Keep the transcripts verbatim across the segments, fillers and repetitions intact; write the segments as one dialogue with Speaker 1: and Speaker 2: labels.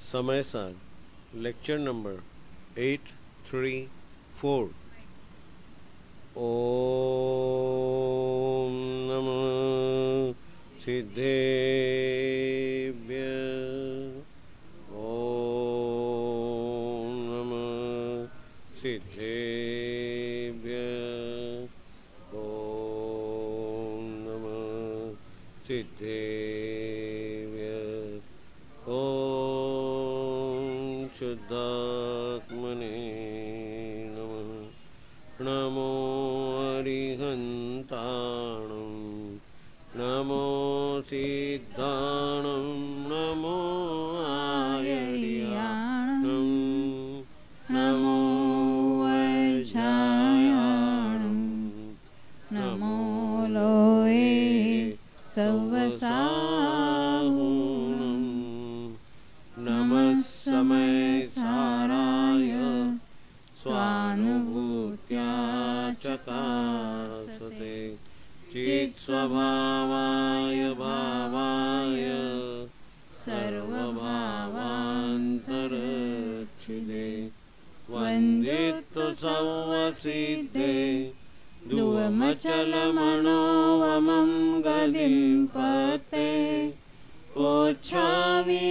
Speaker 1: समय सार lecture number eight three four. Om नमः सिद्धेभ्य। ओम नमः सिद्धेभ्य। ओम नमः सिद्धेभ्य। ओम शुद्धात्मने नमः। नमो अरिहन्ताणं नमो सिद्धाणं नमो आयर्याणं नमो वज्रायाणं नमो लोये सवसाहुनं नमः समय साराय स्वानुभूत्या चकासते चित्स्वभावाय भावाय सर्वभावान्तरच्छिदे वन्दित्वसंवसिद्धे ध्रुवमचलमनोवमं गदिं पते कोच्छामि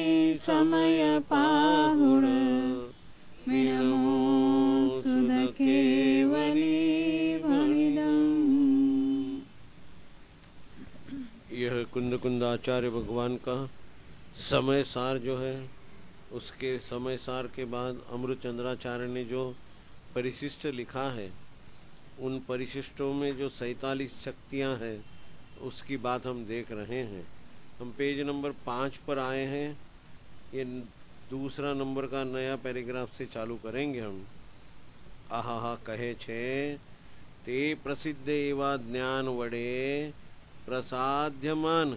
Speaker 1: समयपाहुर नमो सुधकेवली भणिदम्। यह कुंद कुंदाचार्य भगवान का समय सार जो है, उसके समय सार के बाद अमृत चंद्राचार्य ने जो परिशिष्ट लिखा है, उन परिशिष्टों में जो सैतालीस शक्तियां हैं उसकी बात हम देख रहे हैं। हम पेज नंबर पाँच पर आए हैं। ये दूसरा नंबर का नया पैराग्राफ से चालू करेंगे हम। आहा कहे छे ते प्रसिद्ध एवा ज्ञान वडे प्रसाद्यमान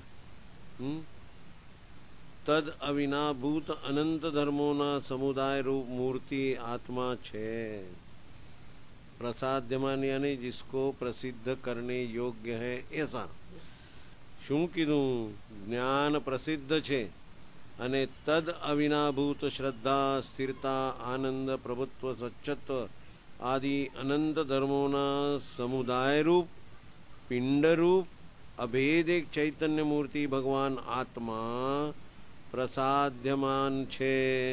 Speaker 1: तद अविनाभूत अनंत धर्मोना समुदाय रूप मूर्ति आत्मा छे। प्रसाद्यमान यानी जिसको प्रसिद्ध करने योग्य है ऐसा। શું કીધું? જ્ઞાન પ્રસિદ્ધ છે અને તદ અવિનાભૂત શ્રદ્ધા, સ્થિરતા, આનંદ, પ્રભુત્વ, સચ્ચત્વ આદિ અનંત ધર્મોના સમુદાયરૂપ પિંડરૂપ અભેદ એક ચૈતન્ય મૂર્તિ ભગવાન આત્મા प्रसाद्यमान छे।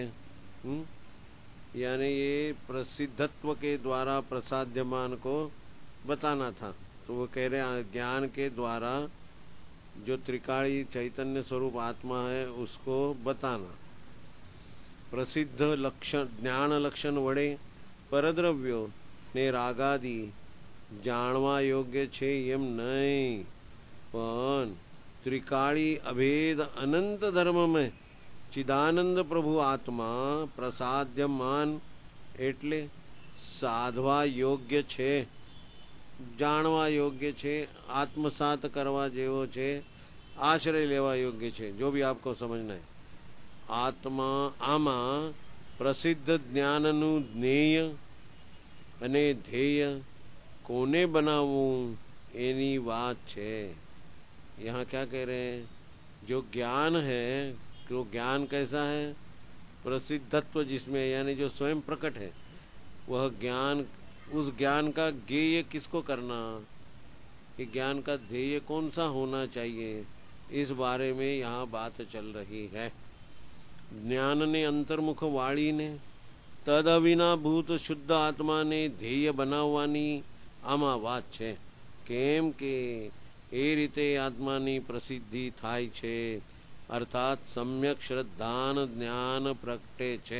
Speaker 1: यानी ये प्रसिद्धत्व के द्वारा प्रसाद्यमान को बताना था। तो वो कह रहे हैं ज्ञान के द्वारा जो त्रिकाली चैतन्य स्वरूप आत्मा है उसको बताना। प्रसिद्ध लक्षण ज्ञान लक्षण वडे परद्रव्यो ने रागादि जाणवा योग्य छे एम नहीं, पण त्रिकाली अभेद अनंत धर्म में चिदानंद प्रभु आत्मा प्रसाद्यमान एटले साधवा योग्य छे, जाणवा योग्य छे, आत्मसात करवा जेवो छे, आश्रय लेवा योग्य छे, जो भी आपको समझना है। आत्मा आमा प्रसिद्ध ज्ञाननु ज्ञेय अने ध्येय कोने बनावू एनी बात छे। यहाँ क्या कह रहे हैं? जो ज्ञान है, जो ज्ञान कैसा है? प्रसिद्धत्व जिसमें, यानी जो स्वयं प्रकट है, वह ज्ञान, उस ज्ञान का ज्ञेय किसको करना, कि ज्ञान का ध्येय कौन सा होना चाहिए, इस बारे में यहाँ बात चल रही है। ज्ञान ने अंतर्मुख वाणी ने तद अविनाभूत शुद्ध आत्मा ने ध्येय बनाववानी आमा વાત છે। કેમ કે એ રીતે આત્માની પ્રસિદ્ધિ થાય છે, અર્થાત સમ્યક શ્રદ્ધાન જ્ઞાન પ્રગટે છે।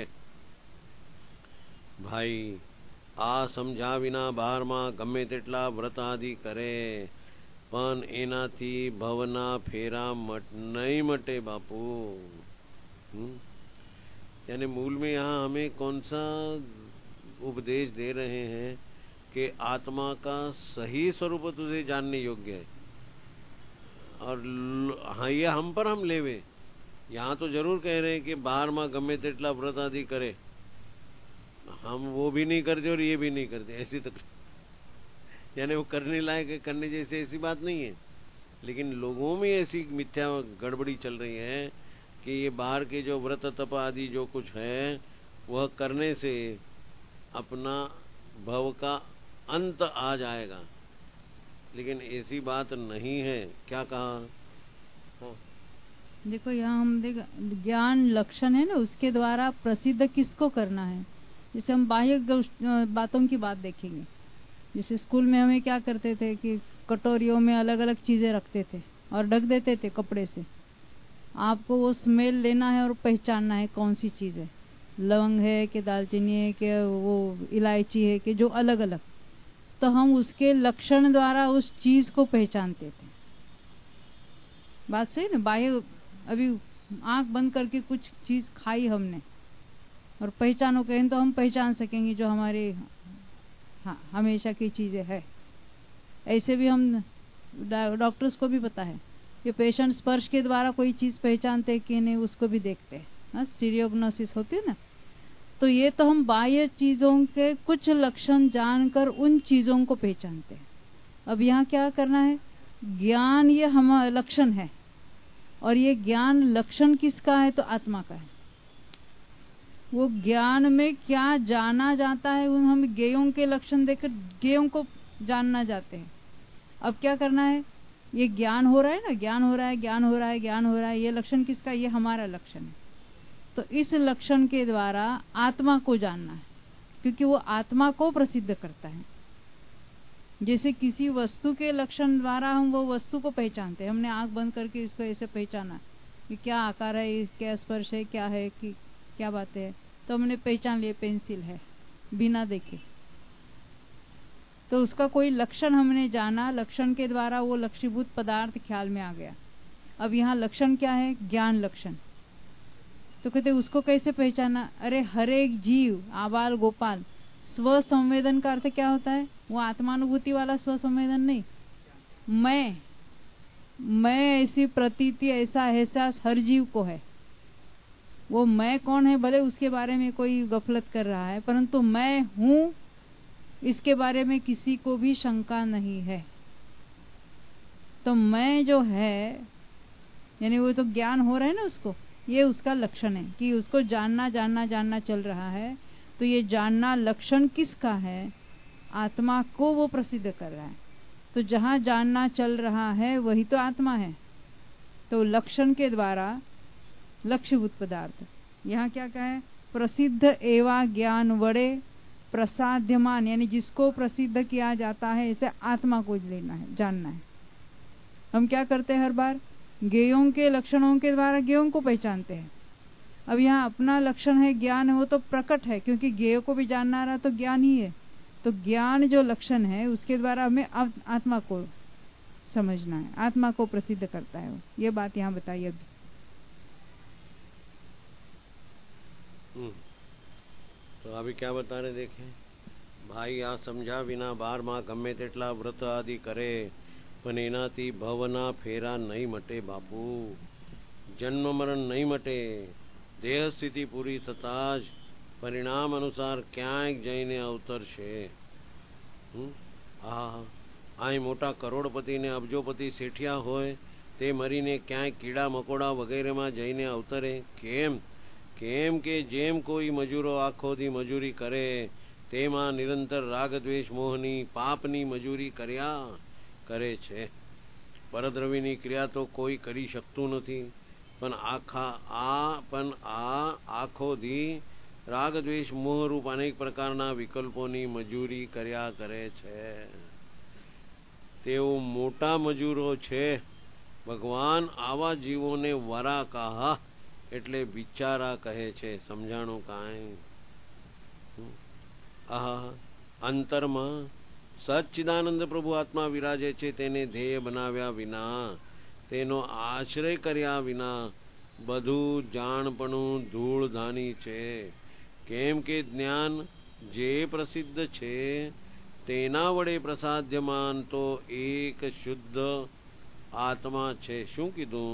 Speaker 1: ભાઈ આ સમજ્યા વિના બહારમાં ગમે તેટલા વ્રત આદિ કરે પણ એનાથી ભવના ફેરા મટ नहीं मटे बापू। यानी मूल में यहाँ हमें कौन सा उपदेश दे रहे हैं कि आत्मा का सही स्वरूप तुझे जानने योग्य है। और हाँ, ये हम पर हम लेवे। यहाँ तो जरूर कह रहे हैं कि बाहर में गमे तेटला व्रत आदि करे, हम वो भी नहीं करते और ये भी नहीं करते, ऐसी तो यानी वो करने लायक करने जैसे ऐसी बात नहीं है। लेकिन लोगों में ऐसी मिथ्या गड़बड़ी चल रही है कि ये बाहर के जो व्रत तप आदि जो कुछ है वह करने से अपना भव का अंत आ जाएगा, लेकिन ऐसी बात नहीं है। क्या कहा? हाँ।
Speaker 2: देखो यहाँ हम देख ज्ञान लक्षण है ना, उसके द्वारा प्रसिद्ध किसको करना है। जैसे हम बाह्य बातों की बात देखेंगे, जैसे स्कूल में हमें क्या करते थे कि कटोरियों में अलग अलग चीजें रखते थे और ढक देते थे कपड़े से। आपको वो स्मेल लेना है और पहचानना है कौन सी चीज है, लवंग है कि दालचीनी है कि वो इलायची है कि जो अलग अलग, तो हम उसके लक्षण द्वारा उस चीज को पहचानते थे। बात सही ना। बाह्य अभी आंख बंद करके कुछ चीज खाई हमने और पहचानो कहें तो हम पहचान सकेंगे जो हमारे हाँ हमेशा की चीजें है। ऐसे भी हम डॉक्टर्स को भी पता है कि पेशेंट स्पर्श के द्वारा कोई चीज पहचानते कि नहीं, उसको भी देखते हैं, स्टीरियोग्नोसिस होती है ना। तो ये तो हम बाह्य चीजों के कुछ लक्षण जानकर उन चीजों को पहचानते हैं। अब यहाँ क्या करना है, ज्ञान ये हम लक्षण है, और ये ज्ञान लक्षण किसका है? तो आत्मा का है। वो ज्ञान में क्या जाना जाता है, उन हम ज्ञेयों के लक्षण देखकर ज्ञेयों को जानना जाते हैं। अब क्या करना है, ये ज्ञान हो रहा है ना, ज्ञान हो रहा है ज्ञान हो रहा है ज्ञान हो रहा है, ये लक्षण किसका? ये हमारा लक्षण है। तो इस लक्षण के द्वारा आत्मा को जानना है, क्योंकि वो आत्मा को प्रसिद्ध करता है। जैसे किसी वस्तु के लक्षण द्वारा हम वो वस्तु को पहचानते हैं। हमने आंख बंद करके इसको ऐसे पहचाना कि क्या आकार है, क्या स्पर्श है, क्या है कि क्या बातें है, तो हमने पहचान लिए पेंसिल है बिना देखे। तो उसका कोई लक्षण हमने जाना, लक्षण के द्वारा वो लक्षीभूत पदार्थ ख्याल में आ गया। अब यहाँ लक्षण क्या है? ज्ञान लक्षण। तो कहते उसको कैसे पहचाना? अरे हर एक जीव आबाल गोपाल, स्व संवेदन का अर्थ क्या होता है? वो आत्मानुभूति वाला स्व संवेदन नहीं, मैं मैं ऐसी प्रतीति, ऐसा एहसास हर जीव को है। वो मैं कौन है, भले उसके बारे में कोई गफलत कर रहा है, परंतु मैं हूं इसके बारे में किसी को भी शंका नहीं है। तो मैं जो है, यानी वो तो ज्ञान हो रहा है ना उसको, ये उसका लक्षण है कि उसको जानना जानना जानना चल रहा है। तो ये जानना लक्षण किसका है? आत्मा को वो प्रसिद्ध कर रहा है। तो जहां जानना चल रहा है वही तो आत्मा है। तो लक्षण के द्वारा लक्ष्यभूत पदार्थ, यहाँ क्या कहा है? प्रसिद्ध एवा ज्ञान वड़े प्रसाद्यमान, यानी जिसको प्रसिद्ध किया जाता है, इसे आत्मा को लेना है, जानना है। हम क्या करते हैं, हर बार ज्ञेयों के लक्षणों के द्वारा ज्ञेयों को पहचानते हैं। अब यहाँ अपना लक्षण है ज्ञान, है वो तो प्रकट है, क्योंकि ज्ञेय को भी जानना रहा तो ज्ञान ही है। तो ज्ञान जो लक्षण है उसके द्वारा हमें आत्मा को समझना है, आत्मा को प्रसिद्ध करता है वो। ये बात यहाँ बताइए अभी।
Speaker 1: तो अभी क्या बता रहे देखें भाई, आ समझा विना बार माँ गમે તેટલા વ્રત આદि કરે પણ એનાથી ભવના ફેરા નહીં મટે બાપુ। જન્મ મરણ નહીં મટે, દેહ સ્થિતિ પૂરી થતા જ પરિણામ અનુસાર ક્યાંક જઈને અવતરશે। આ અહીં મોટા કરોડપતિ ને અબજોપતિ શેઠિયા હોય તે મરીને ક્યાંય કીડા મકોડા વગેરેમાં જઈને અવતરે। કેમ? કેમ કે જેમ કોઈ મજૂરો આખો દી મજૂરી કરે તેમાં નિરંતર રાગ દ્વેષ મોહની પાપની મજૂરી કર્યા કરે છે। પરદ્રવ્યની ક્રિયા તો કોઈ કરી શકતું નથી, પણ આખા આ પણ આ આખો દી રાગ દ્વેષ મોહ રૂપ અનેક પ્રકારના વિકલ્પોની મજૂરી કર્યા કરે છે। તેઓ મોટા મજૂરો છે। ભગવાન આવા જીવોને વરા કહા એટલે બિચારા કહે છે। સમજાણું કાંઈ? આહા અંતરમાં સચ્ચિદાનંદ પ્રભુ આત્મા વિરાજે છે, તેને ધ્યેય બનાવ્યા વિના, તેનો આશ્રય કર્યા વિના બધું જાણપણું ધૂળધાની છે। કેમ કે જ્ઞાન જે પ્રસિદ્ધ છે તેના વડે પ્રસાદ્યમાન તો એક શુદ્ધ આત્મા છે। શું કીધું?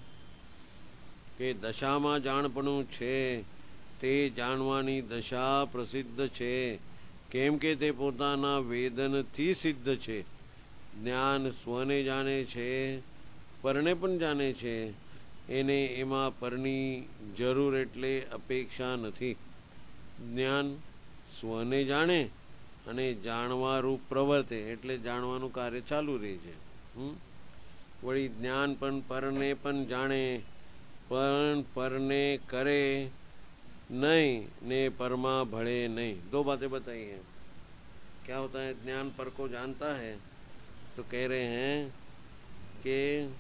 Speaker 1: કે દશામાં જાણપણું છે, તે જાણવાની દશા પ્રસિદ્ધ છે। કેમ કે તે પોતાના વેદનથી સિદ્ધ છે। જ્ઞાન સ્વને જાણે છે, પરને પણ જાણે છે। એને એમાં પરની જરૂર એટલે અપેક્ષા નથી. જ્ઞાન સ્વને જાણે અને જાણવા રૂપ પ્રવર્તે એટલે જાણવાનું કાર્ય ચાલુ રહે છે. વળી જ્ઞાન પણ પરને પણ જાણે પણ પરને કરે नहीं ने परमा भळे नहीं. दो बातें बताई हैं. क्या होता है? ज्ञान पर को जानता है तो कह रहे हैं कि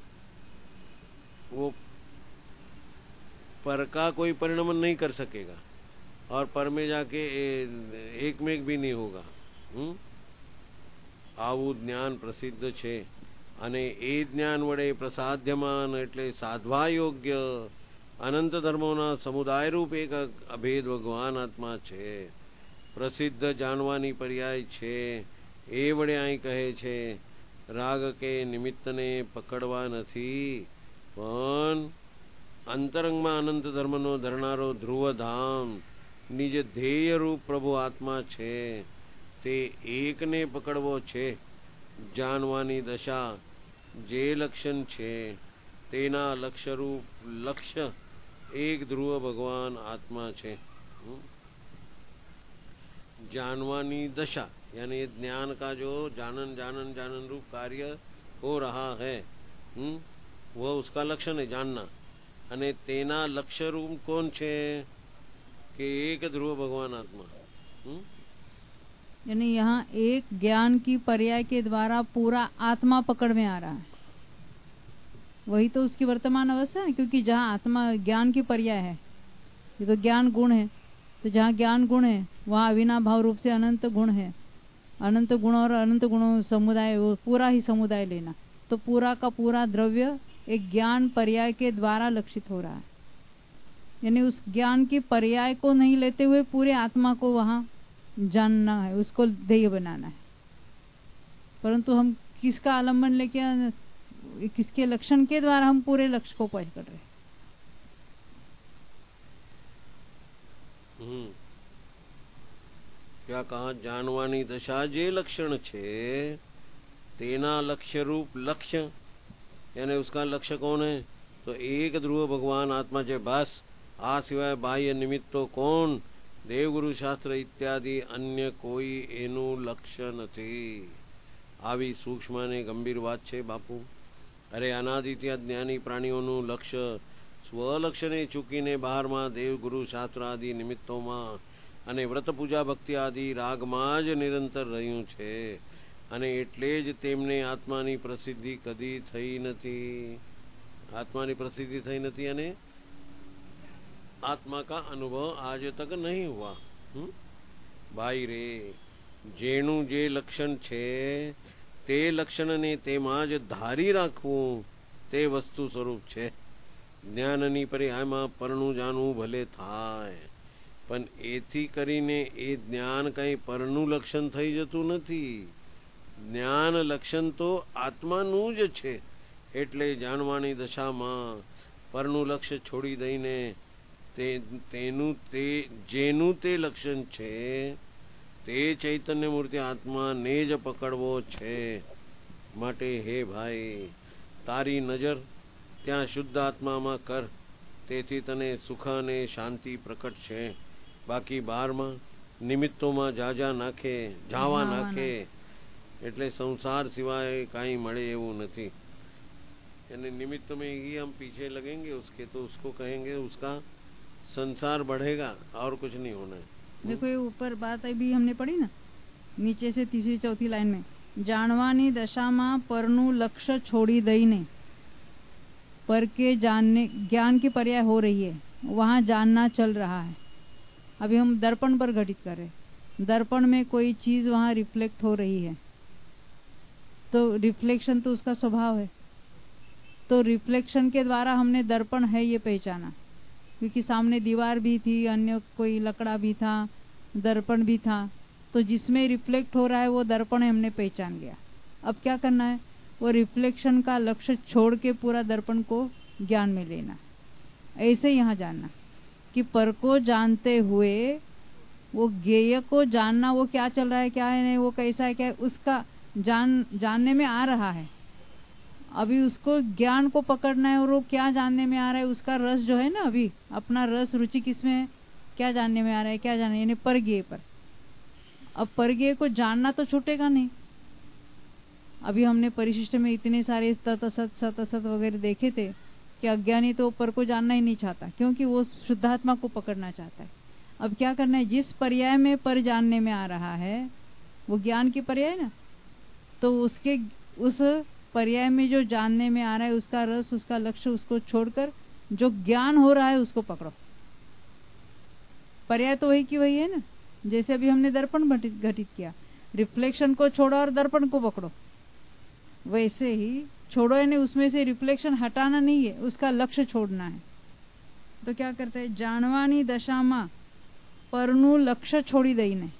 Speaker 1: वो पर का कोई परिणमन नहीं कर सकेगा और पर में जाके एक में एक भी नहीं होगा. हम्म આવું જ્ઞાન પ્રસિદ્ધ છે અને એ જ્ઞાન વડે પ્રસાધ્યમાન એટલે સાધવા યોગ્ય અનંત ધર્મોના સમુદાય રૂપ એક અભેદ ભગવાન આત્મા છે. પ્રસિદ્ધ જાણવાની પર્યાય છે. એ વડે અહીં કહે છે રાગ કે નિમિત્તને પકડવા નથી પણ અંતરંગમાં અનંત ધર્મનો ધરનારો ધ્રુવધામ નિજ ધ્યેય રૂપ પ્રભુ આત્મા છે. તે એકને પકડવો છે. જાણવાની દશા જે લક્ષણ છે તેના લક્ષ્યરૂપ લક્ષ્ય एक ध्रुव भगवान आत्मा छे. जानवानी दशा यानी ज्ञान का जो जानन जानन जानन रूप कार्य हो रहा है वह उसका लक्षण है जानना. અને તેના લક્ષ્ય રૂપ કોણ છે कि एक ध्रुव भगवान आत्मा.
Speaker 2: यानी यहाँ एक ज्ञान की पर्याय के द्वारा पूरा आत्मा पकड़ में आ रहा है. वही तो उसकी वर्तमान अवस्था है. क्योंकि जहाँ आत्मा ज्ञान की पर्याय है ये तो ज्ञान गुण है. तो जहाँ ज्ञान गुण है वहाँ अविनाभाव रूप से अनंत गुण है. अनंत गुण और अनंत गुणों समुदाय वो पूरा ही समुदाय लेना तो पूरा का पूरा द्रव्य एक ज्ञान पर्याय के द्वारा लक्षित हो रहा है. यानी उस ज्ञान की पर्याय को नहीं लेते हुए पूरे आत्मा को वहाँ जानना है, उसको ध्येय बनाना है. परंतु हम किसका आलम्बन लेके किसके लक्षण के द्वारा हम पूरे लक्ष्य को पकड़ रहे हैं.
Speaker 1: हम्म क्या कहा? जानवानी दशा जे लक्षण छे तेना लक्ष्य रूप लक्ष्य यानी उसका लक्ष्य कौन है? तो एक ध्रुव भगवान आत्मा छे. बस आ सिवाय बाह्य निमित्तो कोण? देवगुरु शास्त्र इत्यादि अन्य कोई एनु लक्ष्य નથી. આવી સૂક્ષ્મ અને ગંભીર વાત છે બાપુ. અરે અનાદિત્ય જ્ઞાની પ્રાણીઓનું લક્ષ્ય સ્વલક્ષ્યને ચૂકીને બહારમાં દેવગુરુ શાસ્ત્ર આદિ નિમિત્તોમાં અને વ્રત પૂજા ભક્તિ આદિ રાગમાં જ નિરંતર રહ્યું છે અને એટલે જ તેમને આત્માની પ્રસિદ્ધિ કદી થઈ નથી. આત્માની પ્રસિદ્ધિ થઈ નથી અને आत्मा का अनुभव आज तक नहीं हुआ. भाई रे जेनु जे लक्षण छे ते लक्षण ने तेमां ज धारी राखવું તે વસ્તુ સ્વરૂપ છે. જ્ઞાનની પર્યાયમાં પરનું જાણવું ભલે થાય પણ એથી કરીને એ જ્ઞાન કંઈ પરનું લક્ષણ થઈ જતું નથી. જ્ઞાન લક્ષણ તો આત્માનું જ છે. એટલે જાણવાની દશામાં પરનું લક્ષ્ય છોડી દઈને તે તેનું તે જેનું તે લક્ષણ છે તે ચૈતન્ય મૂર્તિ આત્માને જ પકડવો છે. માટે હે ભાઈ તારી નજર ત્યાં શુદ્ધ આત્મામાં કર. તેથી તને સુખ અને શાંતિ પ્રકટ છે. બાકી બહારમાં નિમિત્તોમાં જાજા નાખે જાવા નાખે એટલે સંસાર સિવાય કાંઈ મળે એવું નથી. यानी निमित्त में ही हम पीछे लगेंगे उसके तो उसको कहेंगे उसका संसार बढ़ेगा और कुछ नहीं होना है.
Speaker 2: देखो ये ऊपर बात अभी हमने पढ़ी ना नीचे से तीसरी चौथी लाइन में જાણવાની દશામાં પરનું લક્ષ્ય છોડી દઈને पर के जानने ज्ञान की पर्याय हो रही है वहाँ जानना चल रहा है. अभी हम दर्पण पर घटित कर रहे. दर्पण में कोई चीज वहाँ रिफ्लेक्ट हो रही है तो रिफ्लेक्शन तो उसका स्वभाव है. तो रिफ्लेक्शन के द्वारा हमने दर्पण है ये पहचाना क्योंकि सामने दीवार भी थी अन्य कोई लकड़ा भी था दर्पण भी था. तो जिसमें रिफ्लेक्ट हो रहा है वो दर्पण है हमने पहचान गया. अब क्या करना है? वो रिफ्लेक्शन का लक्ष्य छोड़ के पूरा दर्पण को ज्ञान में लेना. ऐसे यहाँ जानना कि पर को जानते हुए वो ज्ञेय को जानना वो क्या चल रहा है क्या है नहीं वो कैसा है क्या है उसका जान जानने में आ रहा है. अभी उसको ज्ञान को पकड़ना है और वो क्या जानने में आ रहा है, उसका रस जो है ना, अभी अपना रस रुचि किसमें है, क्या जानने में आ रहा है, क्या जानने, यानी परज्ञेय पर। अब परज्ञेय को जानना तो छूटेगा नहीं। अभी हमने परिशिष्ट में इतने सारे तत् असत सत असत वगैरह देखे थे कि अज्ञानी तो पर को जानना ही नहीं चाहता, क्योंकि वो शुद्धात्मा को पकड़ना चाहता है। अब क्या करना है, जिस पर्याय में पर जानने में आ रहा है वो ज्ञान की पर्याय ना, तो उसके उस पर्याय में जो जानने में आ रहा है उसका रस, उसका लक्ष्य, उसको छोड़कर जो ज्ञान हो रहा है उसको पकड़ो। पर्याय तो वही की वही है ना। जैसे अभी हमने दर्पण घटित किया, रिफ्लेक्शन को छोड़ो और दर्पण को पकड़ो, वैसे ही छोड़ो, यानी उसमें से रिफ्लेक्शन हटाना नहीं है, उसका लक्ष्य छोड़ना है। तो क्या करते हैं, जानवानी दशामा परनु लक्ष्य छोड़ी दईने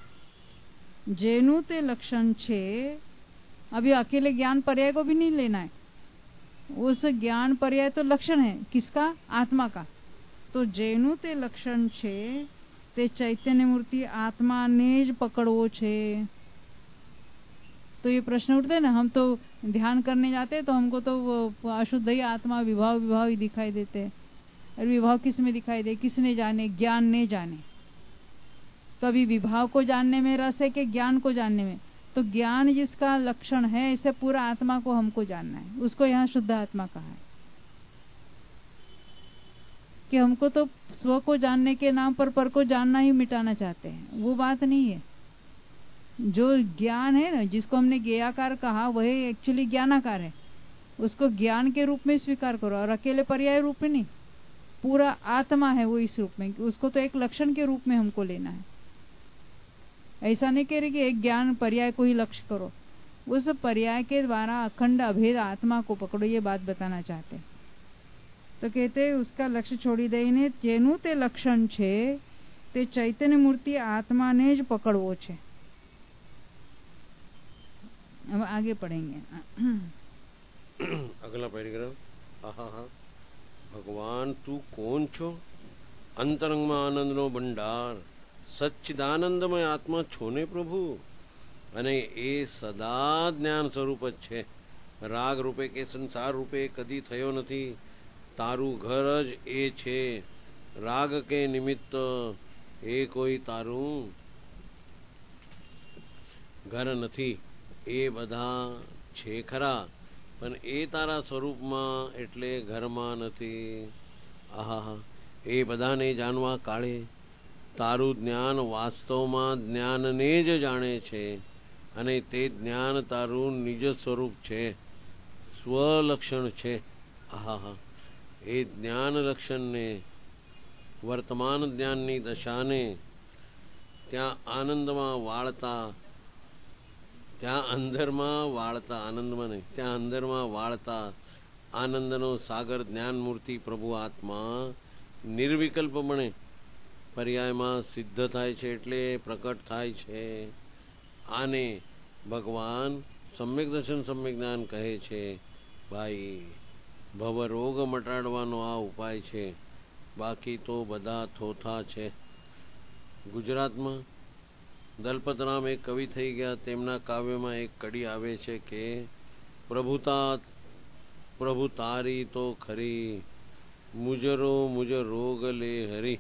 Speaker 2: जेनु ते लक्षण छे। अभी अकेले ज्ञान पर्याय को भी नहीं लेना है, उस ज्ञान पर्याय तो लक्षण है किसका, आत्मा का। तो जेनु ते लक्षण छे ते चैतन्य मूर्ति आत्मा ने ज पकड़वो छे। तो ये प्रश्न उठते हैं ना, हम तो ध्यान करने जाते हैं तो हमको तो वो अशुद्ध ही आत्मा विभाव विभाव ही दिखाई देते हैं। और विभाव किस में दिखाई दे, किसने जाने, ज्ञान ने जाने। तो अभी विभाव को जानने में रस है कि ज्ञान को जानने में, तो ज्ञान जिसका लक्षण है, इसे पूरा आत्मा को हमको जानना है, उसको यहाँ शुद्ध आत्मा कहा है। कि हमको तो स्व को जानने के नाम पर पर को जानना ही मिटाना चाहते हैं, वो बात नहीं है। जो ज्ञान है ना, जिसको हमने ज्ञेयाकार कहा, वही एक्चुअली ज्ञानाकार है, उसको ज्ञान के रूप में स्वीकार करो, और अकेले पर्याय रूप में नहीं, पूरा आत्मा है वो इस रूप में, उसको तो एक लक्षण के रूप में हमको लेना है। ऐसा नहीं कह रहे कि एक ज्ञान पर्याय को ही लक्ष्य करो, उस पर्याय के द्वारा अखंड अभेद आत्मा को पकड़ो, ये बात बताना चाहते हैं। तो कहते हैं उसका लक्ष्य छोड़ी दईने जेनु ते लक्षण छे ते चैतन्य मूर्ति आत्मा ने ज पकड़वो छे। अब आगे पढ़ेंगे
Speaker 1: अगला पैराग्राफ। आहा हा, भगवान तू कौन छो, अंतरंग में आनंद नो भंडार, સચ્ચિદાનંદમય આત્મા છો ને પ્રભુ, અને એ સદા જ્ઞાન સ્વરૂપ જ છે. રાગ રૂપે કે સંસાર રૂપે કદી થયો નથી. તારું ઘર જ એ છે. રાગ કે નિમિત્ત એ કોઈ તારું ઘર નથી. એ બધા છે ખરા, પણ એ તારા સ્વરૂપમાં એટલે ઘરમાં નથી. આહા, એ બધાને જાણવા કાળે તારું જ્ઞાન વાસ્તવમાં જ્ઞાનને જ જાણે છે, અને તે જ્ઞાન તારું નિજ સ્વરૂપ છે, સ્વલક્ષણ છે. આહા, એ જ્ઞાન લક્ષણને, વર્તમાન જ્ઞાનની દશાને ત્યાં આનંદમાં વાળતા, ત્યાં અંદરમાં વાળતા, આનંદમાં નહીં, ત્યાં અંદરમાં વાળતા આનંદનો સાગર જ્ઞાન મૂર્તિ પ્રભુ આત્મા નિર્વિકલ્પ બને પર્યાયમાં સિદ્ધ થાય છે, એટલે પ્રકટ થાય છે. આને ભગવાન સમ્યક દર્શન સમ્યક જ્ઞાન કહે છે. ભાઈ, ભવરોગ મટાડવાનો આ ઉપાય છે, બાકી તો બધા થોથા છે. ગુજરાતમાં દલપતરામ એક કવિ થઈ ગયા, તેમના કાવ્યમાં એક કડી આવે છે કે પ્રભુતા પ્રભુ તારી તો ખરી, મુજરો મુજ रोग ले हरी.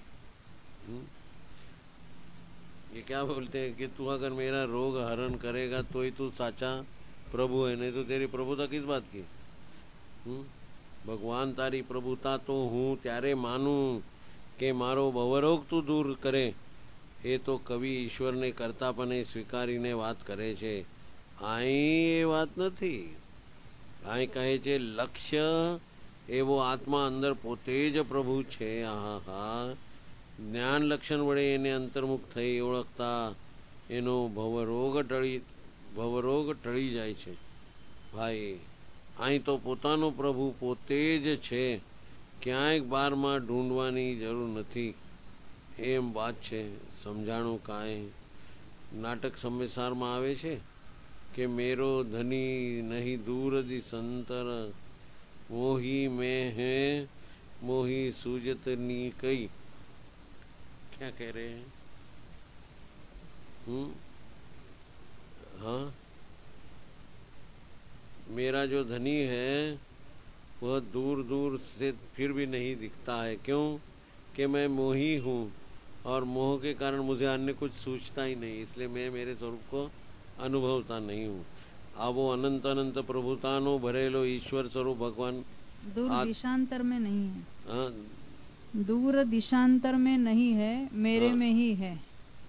Speaker 1: ये क्या बोलते हैं कि तू अगर मेरा रोग हरण करेगा तो ही तू साचा प्रभु है, नहीं तो तेरी प्रभुता किस बात की. हुँ? भगवान तारी प्रभुता तो हूँ त्यारे मानू के मारो भवरोग तू दूर करे. એ તો કવિ ઈશ્વરને કરતાપણે સ્વીકારીને વાત કરે છે. અહીં એ વાત નથી. અહીં કહે છે લક્ષ્ય એવો આત્મા અંદર પોતે જ પ્રભુ છે. હા હા, જ્ઞાન લક્ષણ વડે એને અંતર્મુખ થઈ ઓળખતા એનો ભવરોગ ટળી ભવરોગ ટળી જાય છે. ભાઈ, અહીં તો પોતાનો પ્રભુ પોતે જ છે, ક્યાંય બારમાં ઢૂંઢવાની જરૂર નથી. એમ વાત છે. સમજાણું કાંઈ નાટક સંસારમાં આવે છે કે મેરો ધની નહીં દૂર દિસંતર, મોહી મેં હે મોહી सूजतनी कई. क्या कह रहे हैं? हम्म हाँ, मेरा जो धनी है वह दूर दूर से फिर भी नहीं दिखता है। क्यों? कि मैं मोही हूँ और मोह के कारण मुझे अन्य कुछ सूझता ही नहीं, इसलिए मैं मेरे स्वरूप को अनुभवता नहीं हूँ। आवो अनंत अनंत प्रभुतानो भरेलो ईश्वर स्वरूप भगवान
Speaker 2: दूर
Speaker 1: आ...
Speaker 2: दिशांतर में नहीं है।
Speaker 1: हाँ?
Speaker 2: दूर दिशांतर में नहीं है, मेरे
Speaker 1: हाँ?
Speaker 2: में ही है।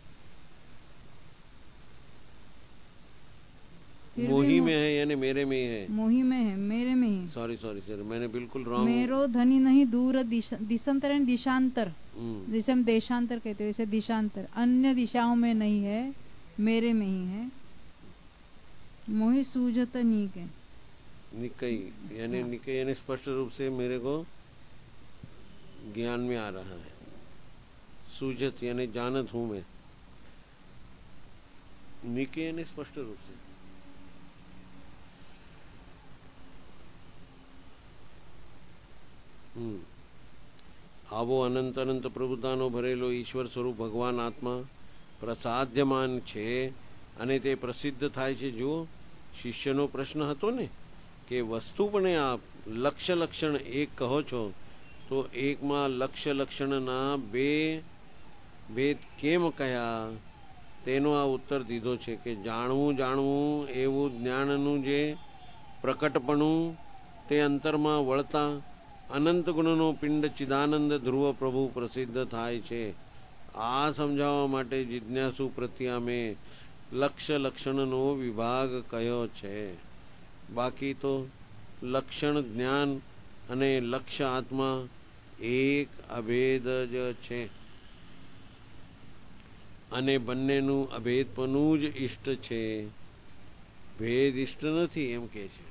Speaker 1: मोही में है यानी मेरे में ही है।
Speaker 2: मोही में है, मेरे में ही।
Speaker 1: सॉरी सॉरी सर, मैंने बिल्कुल रॉन्ग।
Speaker 2: मेरो धनी नहीं, दूर दिशा, दिशांतर यानी दिशांतर, जैसे हम देशांतर कहते हैं वैसे दिशांतर, अन्य दिशाओं में नहीं है, मेरे में ही है। मोहि सूझत नीक है,
Speaker 1: निकई यानी हाँ। निकई यानी स्पष्ट रूप से मेरे को ज्ञान में आ रहा है। सूझत यानी जानत हूं मैं। निके यानी स्पष्ट रूप से। हम्म आवो अनंत अनंत પ્રભુતાનો ભરેલો ઈશ્વર સ્વરૂપ ભગવાન આત્મા પ્રસાદ્યમાન છે અને તે પ્રસિદ્ધ થાય છે। જુઓ, શિષ્યનો પ્રશ્ન હતો ને કે વસ્તુપણે આપ લક્ષ્ય લક્ષણ એક કહો છો તો એકમાં લક્ષ્ય લક્ષણના બે ભેદ કેમ કયા, તેનો આ ઉત્તર દીધો છે કે જાણવું જાણવું એવું જ્ઞાનનું જે પ્રકટપણું તે અંતરમાં વળતા અનંત ગુણનો પિંડ ચિદાનંદ ધ્રુવ પ્રભુ પ્રસિદ્ધ થાય છે। આ સમજાવવા માટે જિજ્ઞાસુ પ્રત્યામે લક્ષ્ય લક્ષણનો વિભાગ કયો છે। બાકી તો લક્ષણ જ્ઞાન અને લક્ષ્ય આત્મા એક અભેદ જ છે અને બંનેનું અભેદપણું જ ઇષ્ટ છે, ભેદ ઇષ્ટ નથી એમ કે છે।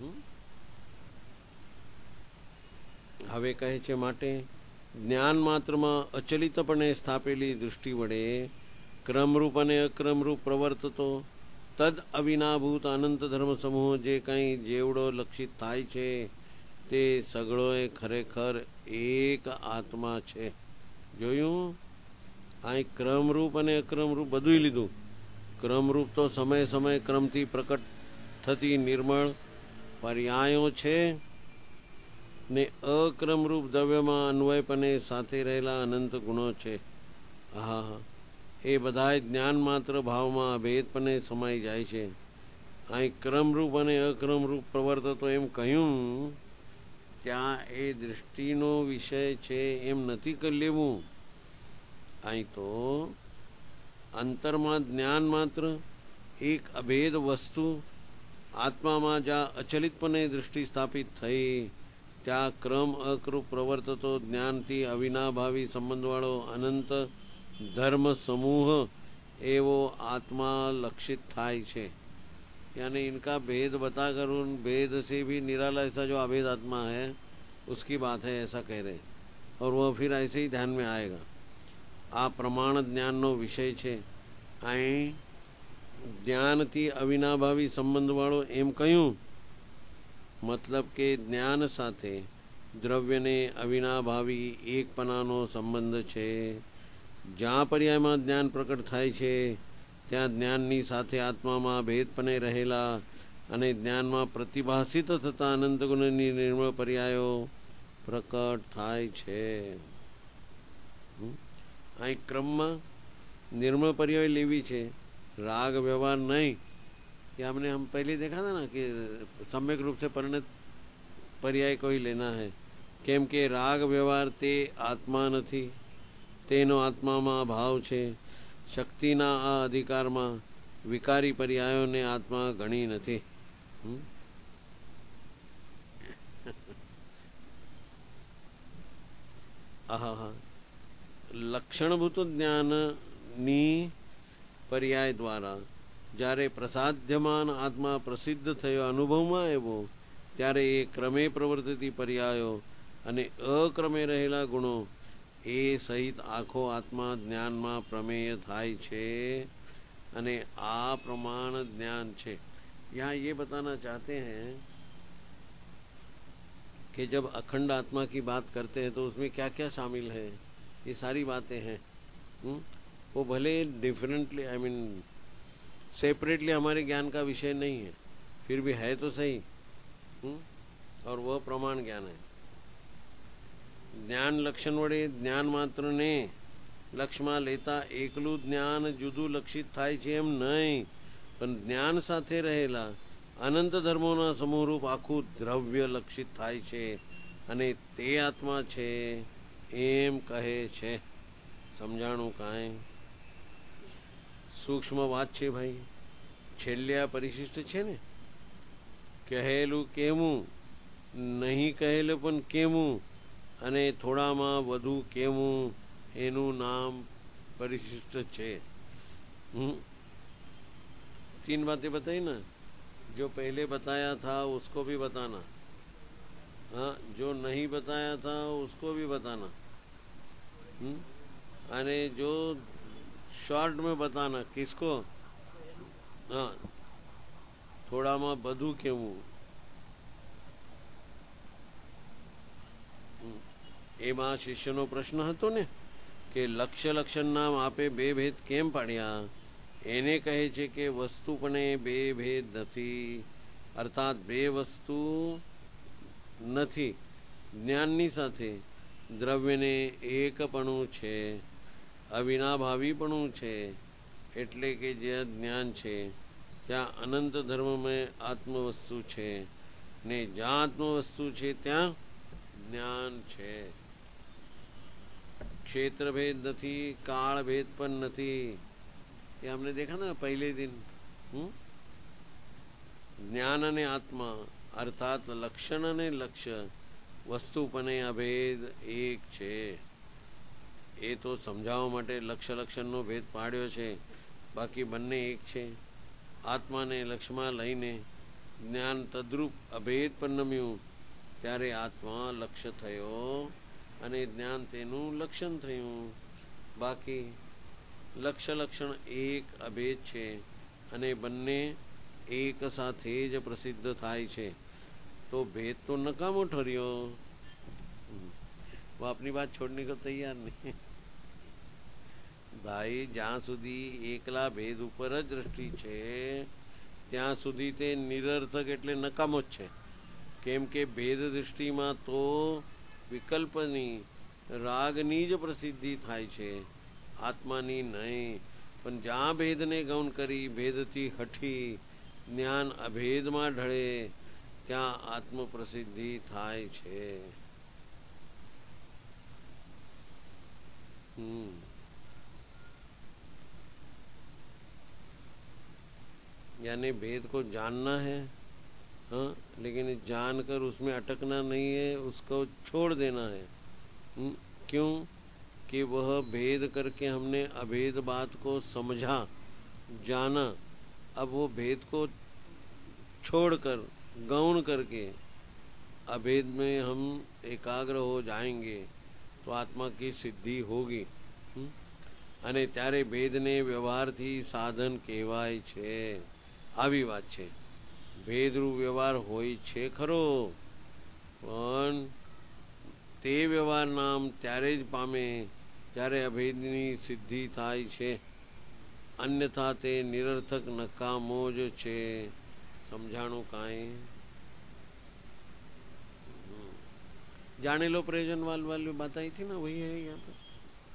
Speaker 1: હવે કહે છે માટે જ્ઞાન માત્રમાં અચલિતપણે સ્થાપેલી દૃષ્ટિ વડે ક્રમરૂપ અને અક્રમરૂપ પ્રવર્તતો તદ અવિનાભૂત અનંત ધર્મ સમૂહ જે કંઈ જેવડો લક્ષિત થાય છે તે સગળોએ ખરેખર એક આત્મા છે। જોયું? અહીં ક્રમરૂપ અને અક્રમરૂપ બધું લીધું। ક્રમરૂપ તો સમય સમય ક્રમથી પ્રકટ થતી નિર્મળ પર્યાયો છે ને અક્રમરૂપ દ્રવ્યમાં અન્વયપણે સાથે રહેલા અનંત ગુણો છે। હા, એ બધાય જ્ઞાન માત્ર ભાવમાં અભેદપણે સમાઈ જાય છે। અહીં ક્રમરૂપ અને અક્રમરૂપ પ્રવર્તતો એમ કહ્યું ત્યાં એ દૃષ્ટિનો વિષય છે એમ નથી કરી લેવું। અહીં તો અંતરમાં જ્ઞાન માત્ર એક અભેદ વસ્તુ આત્મામાં જ્યાં અચલિતપણે દૃષ્ટિ સ્થાપિત થઈ ત્યાં ક્રમ અક્રમ પ્રવર્તતો જ્ઞાનથી અવિનાભાવી સંબંધવાળો અનંત धर्म समूह एवो आत्मा लक्षित थाय छे। यानी इनका भेद बताकर उन भेद से भी निराला ऐसा जो अभेद आत्मा है उसकी बात है, ऐसा कह रहे। और वह फिर ऐसे ही ध्यान में आएगा। आ प्रमाण ज्ञान नो विषय छे। आई ज्ञान थी अविनाभावी संबंध वाळो एम कह्युं, मतलब के ज्ञान साथे द्रव्य ने अविनाभावी एकपणानो संबंध छे। ज्यां पर्यायमां ज्ञान प्रकट थाय छे त्यां ज्ञाननी साथे आत्मामां भेदपणे रहेला अने ज्ञानमां प्रतिभासित थता अनंत गुणनी निर्मळ पर्यायो प्रकट थाय छे। અહીં ક્રમમાં निर्मल पर्याय लेवी छे, राग व्यवहार नहीं। ये हमने हम पहले देखा था ना कि सम्यक रूप से परिणत पर्याय कोई लेना है। केम के राग व्यवहार ते आत्मा नहीं, तेनो आत्मामां भाव छे। शक्तिना आ अधिकारमां विकारी पर्यायों ने आत्मा गणी नहीं। आहा लक्षणभूत ज्ञाननी पर्याय द्वारा જ્યારે પ્રસાદ્યમાન આત્મા પ્રસિદ્ધ થયો અનુભવમાં આવ્યો ત્યારે એ ક્રમે પ્રવર્તતી પર્યાયો અને અક્રમે રહેલા ગુણો એ સહિત આખો આત્મા જ્ઞાનમાં પ્રમેય થાય છે અને આ પ્રમાણ જ્ઞાન છે। यहाँ ये बताना चाहते हैं कि जब अखंड आत्मा की बात करते हैं तो उसमें क्या क्या शामिल है, ये सारी बातें हैं। हुँ? वो भले डिफरेंटली आई मीन सेपरेटली हमारे ज्ञान का विषय नहीं है, फिर भी है तो सही। हुँ? और वह प्रमाण ज्ञान है। જ્ઞાન લક્ષણ વડે જ્ઞાન માત્રને લક્ષમાં લેતા એકલું જ્ઞાન જુદું લક્ષિત થાય છે એમ નહીં, પણ જ્ઞાન સાથે રહેલા અનંત ધર્મોના સમૂહરૂપ આખું દ્રવ્ય લક્ષિત થાય છે અને તે આત્મા છે એમ કહે છે. સમજાણું કાંઈ? સૂક્ષ્મ વાત છે ભાઈ. છેલ્લે આ પરિશિષ્ટ છે ને, કહેલું કેવું, નહીં કહેલું પણ કેવું, અને થોડામાં વધુ કેવું, એનું નામ परिशिष्ट छे. तीन बातें बताई ना, जो पहले बताया था उसको भी बताना, हाँ, जो नहीं बताया था उसको भी बताना, हम्म, अरे जो शॉर्ट में बताना. किसको? हाँ, थोड़ा में बधु केवू. एमां शिष्यनो प्रश्न हतो ने કે લક્ષ્ય લક્ષણ નામ આપે બે ભેદ કેમ પાડ્યા? એને કહે છે કે વસ્તુપણે બે ભેદ નથી, અર્થાત બે વસ્તુ નથી. જ્ઞાનની સાથે દ્રવ્યને એકપણું છે, અવિનાભાવીપણું છે. એટલે કે જે જ્ઞાન છે ત્યાં અનંત ધર્મમય આત્મવસ્તુ છે ને જ્યાં આત્મવસ્તુ છે ત્યાં જ્ઞાન છે. क्षेत्र भेद नहीं, काल भेद पर नहीं. ये हमने देखा ना पहले दिन. ज्ञान ने आत्मा अर्थात लक्षण ने लक्ष्य वस्तुपने अभेद एक छे. ए तो समझावा माटे लक्ष्य लक्षण नो भेद पाड्यो छे, बाकी बंने एक छे. आत्मा ने लक्ष्य में लईने ज्ञान तद्रूप अभेद पर नम्यु त्यारे आत्मा लक्ष्य थयो અને જ્ઞાન તેનું લક્ષણ થયું. બાકી લક્ષ્ય લક્ષણ એક અભેદ છે અને બંને એક સાથે જ પ્રસિદ્ધ થાય છે, તો ભેદ તો નકામો ઠર્યો. वो अपनी बात छोड़ने को तैयार नहीं. भाई જ્યાં સુધી એકલા ભેદ ઉપર જ દ્રષ્ટિ છે ત્યાં સુધી તે નિરર્થક એટલે નકામો જ છે. કેમ કે ભેદ દૃષ્ટિમાં તો વિકલ્પની રાગની જ પ્રસિદ્ધિ થાય છે, આત્માની નહીં. પણ જ્યાં ભેદને ગૌણ કરી ભેદથી હઠી જ્ઞાન અભેદમાં ઢળે ત્યાં આત્મ પ્રસિદ્ધિ થાય છે. હમ यानी भेद को जानना है, हाँ, लेकिन जानकर उसमें अटकना नहीं है, उसको छोड़ देना है. क्यों? कि वह भेद करके हमने अभेद बात को समझा, जाना. अब वो भेद को छोड़कर गौण करके अभेद में हम एकाग्र हो जाएंगे तो आत्मा की सिद्धि होगी. અને ત્યારે ભેદને વ્યવહારથી સાધન કહેવાય છે. આવી વાત છે. ભેદરૂપ વ્યવહાર હોય છે ખરો, પણ તે વ્યવહાર નામ ત્યારે જ પામે જ્યારે અભેદની સિદ્ધિ થાય છે, અન્યથા તે નિરર્થક નકામો જ છે. સમજાણું કાંઈ? जाने लो प्रयोजन वाल वाली बताई थी ना, वही है यहाँ पर.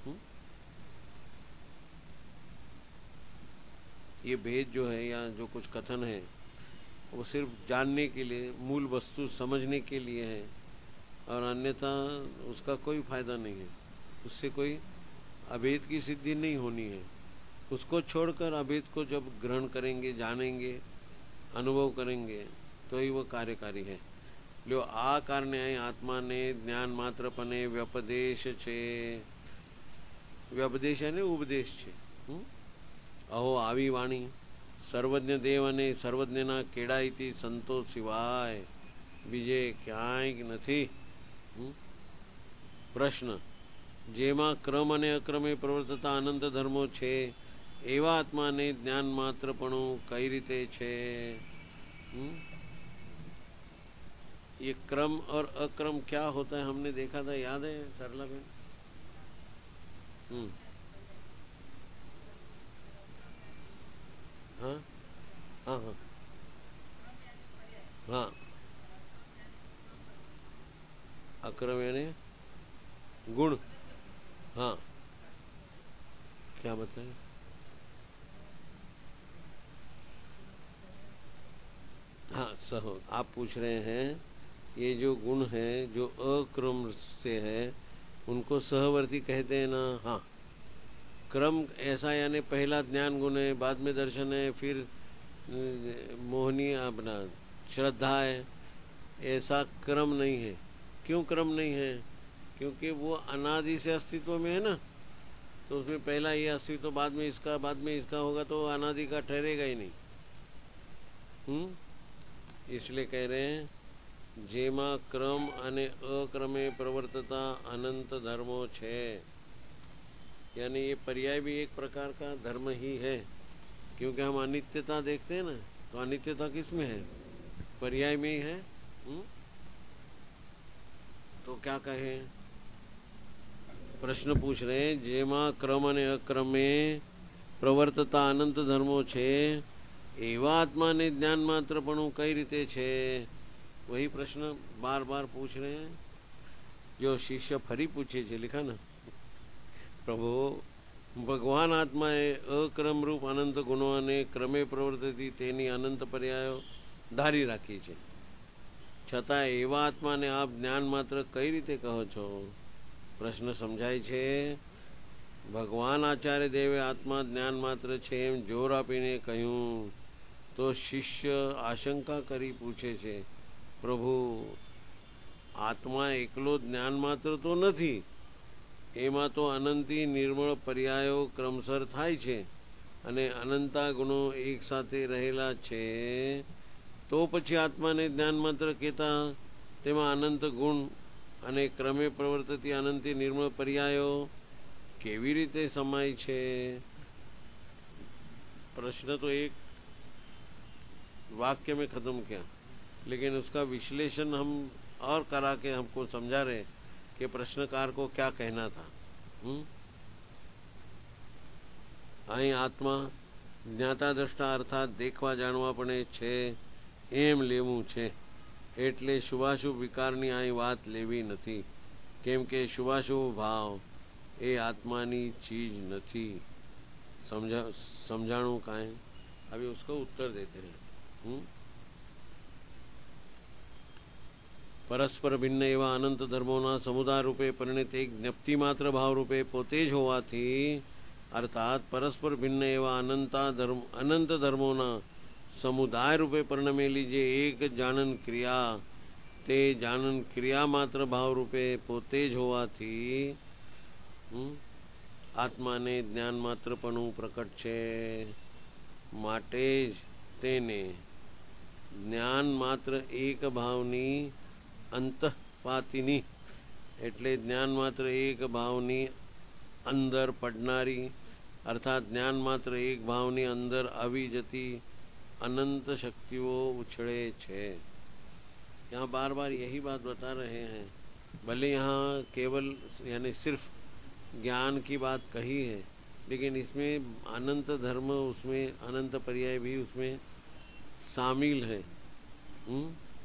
Speaker 1: ये भेद जो है या जो कुछ कथन है वो सिर्फ जानने के लिए, मूल वस्तु समझने के लिए है, और अन्यथा उसका कोई फायदा नहीं है. उससे कोई अभेद की सिद्धि नहीं होनी है. उसको छोड़कर अभेद को जब ग्रहण करेंगे, जानेंगे, अनुभव करेंगे तो ही वो कार्यकारी है. લ્યો આ કારણે આત્માને જ્ઞાન માત્રપણે વ્યપદેશ છે. વ્યપદેશ અને ઉપદેશ છે. અહો આવી વાણી સર્વજ્ઞ દેવ અને સર્વજ્ઞના કેળાઈથી સંતો સિવાય બીજે ક્યાંય નથી. પ્રશ્ન: જેમાં ક્રમ અને અક્રમે પ્રવર્તતા અનંત ધર્મો છે એવા આત્માને જ્ઞાન માત્રપણું કઈ રીતે છે? ये क्रम और अक्रम क्या होता है हमने देखा था, याद है सरला बहन? हम्म हाँ हाँ हाँ हाँ अक्रम यानी गुण। हाँ, क्या बताएं? हाँ, सहो आप पूछ रहे हैं ये जो गुण है जो अक्रम से है उनको सहवर्ती कहते हैं ना। हाँ, क्रम ऐसा यानी पहला ज्ञान गुण है, बाद में दर्शन है, फिर मोहनी अपना श्रद्धा है, ऐसा क्रम नहीं है। क्यों क्रम नहीं है? क्योंकि वो अनादि से अस्तित्व में है ना, तो उसमें पहला ये अस्तित्व, बाद में इसका, बाद में इसका होगा तो अनादि का ठहरेगा ही नहीं। हम्म इसलिए कह रहे हैं जेमा क्रम અને अक्रमे प्रवर्तता अनंत धर्मो छे, यानी ये पर्याय भी एक प्रकार का धर्म ही है। क्योंकि हम अनित्यता देखते हैं ना, तो अनित्यता किस में है? पर्याय में ही है। हुँ? तो क्या कहें? प्रश्न पूछ रहे हैं जेमा क्रम અને अक्रमे प्रवर्तता अनंत धर्मो छे एवा आत्मा ने ज्ञान मात्र पण कई रीते छे। वही प्रश्न बार बार पूछ रहे हैं जो शिष्य फरी पूछे छे। लिखा ना, प्रभु भगवान आत्मा ए अक्रम रूप अनंत गुणों ने क्रमे प्रवर्तती तेनी अनंत पर्यायो धारी राखी छे, छतां एवा आत्मा ने आप ज्ञान मात्र कई रीते कहो छो? प्रश्न समझाय छे। भगवान आचार्य देवे आत्मा ज्ञान मात्र छे एम जोर आपीने कह્યું तो शिष्य आशंका करी पूछे छे, प्रभु आत्मा एकलो ज्ञान मात्र तो नहीं, एमां तो अनंती निर्मल पर्यायो क्रमसर थाय छे અને અનંતા ગુણો એક સાથે રહેલા છે, તો પછી આત્માને જ્ઞાન માત્ર કહેતા તેમાં અનંત ગુણ અને ક્રમે પ્રવર્તતી અનંતી નિર્મળ પર્યાયો કેવી રીતે સમાય છે? प्रश्न तो एक वाक्य में खत्म किया, लेकिन उसका विश्लेषण हम और करा के हमको समझा रहे कि प्रश्नकार को क्या कहना था। हुँ? અહીં આત્મા જ્ઞાતા દ્રષ્ટા અર્થાત देखवा જાણવા પડે છે એમ લેવું છે, એટલે શુભાશુભ વિકારની અહીં વાત લેવી નથી, કેમ કે શુભાશુભ ભાવ એ આત્માની ચીજ નથી। समझा समझाणु काहे? अभी उसको उत्तर देते हैं। हुँ? परस्पर भिन्न एवं अनंत धर्मोना समुदाय रूपे परिणित एक ज्ञप्ति मात्र भाव रूपे पोते ज होवाथी, अर्थात परस्पर भिन्न एवं अनंता धर्म अनंत धर्मोना समुदाय रूपे परिणमेली जे एक जानन क्रिया ते जानन क्रिया मात्र भाव रूपे पोते ज होवाथी आत्माने ज्ञान मात्रपणु प्रकट छे, माटे ज तेने ज्ञान मात्र एक भावनी अंतःपातीनी એટલે જ્ઞાન માત્ર એક ભાવની અંદર પડનારી, अर्थात ज्ञान मात्र एक भावनी अंदर આવી જતી अनंत शक्तियों उछळे छे। यहाँ बार बार यही बात बता रहे हैं। भले यहाँ केवल यानी सिर्फ ज्ञान की बात कही है, लेकिन इसमें अनंत धर्म, उसमें अनंत पर्याय भी उसमें शामिल है। हुँ?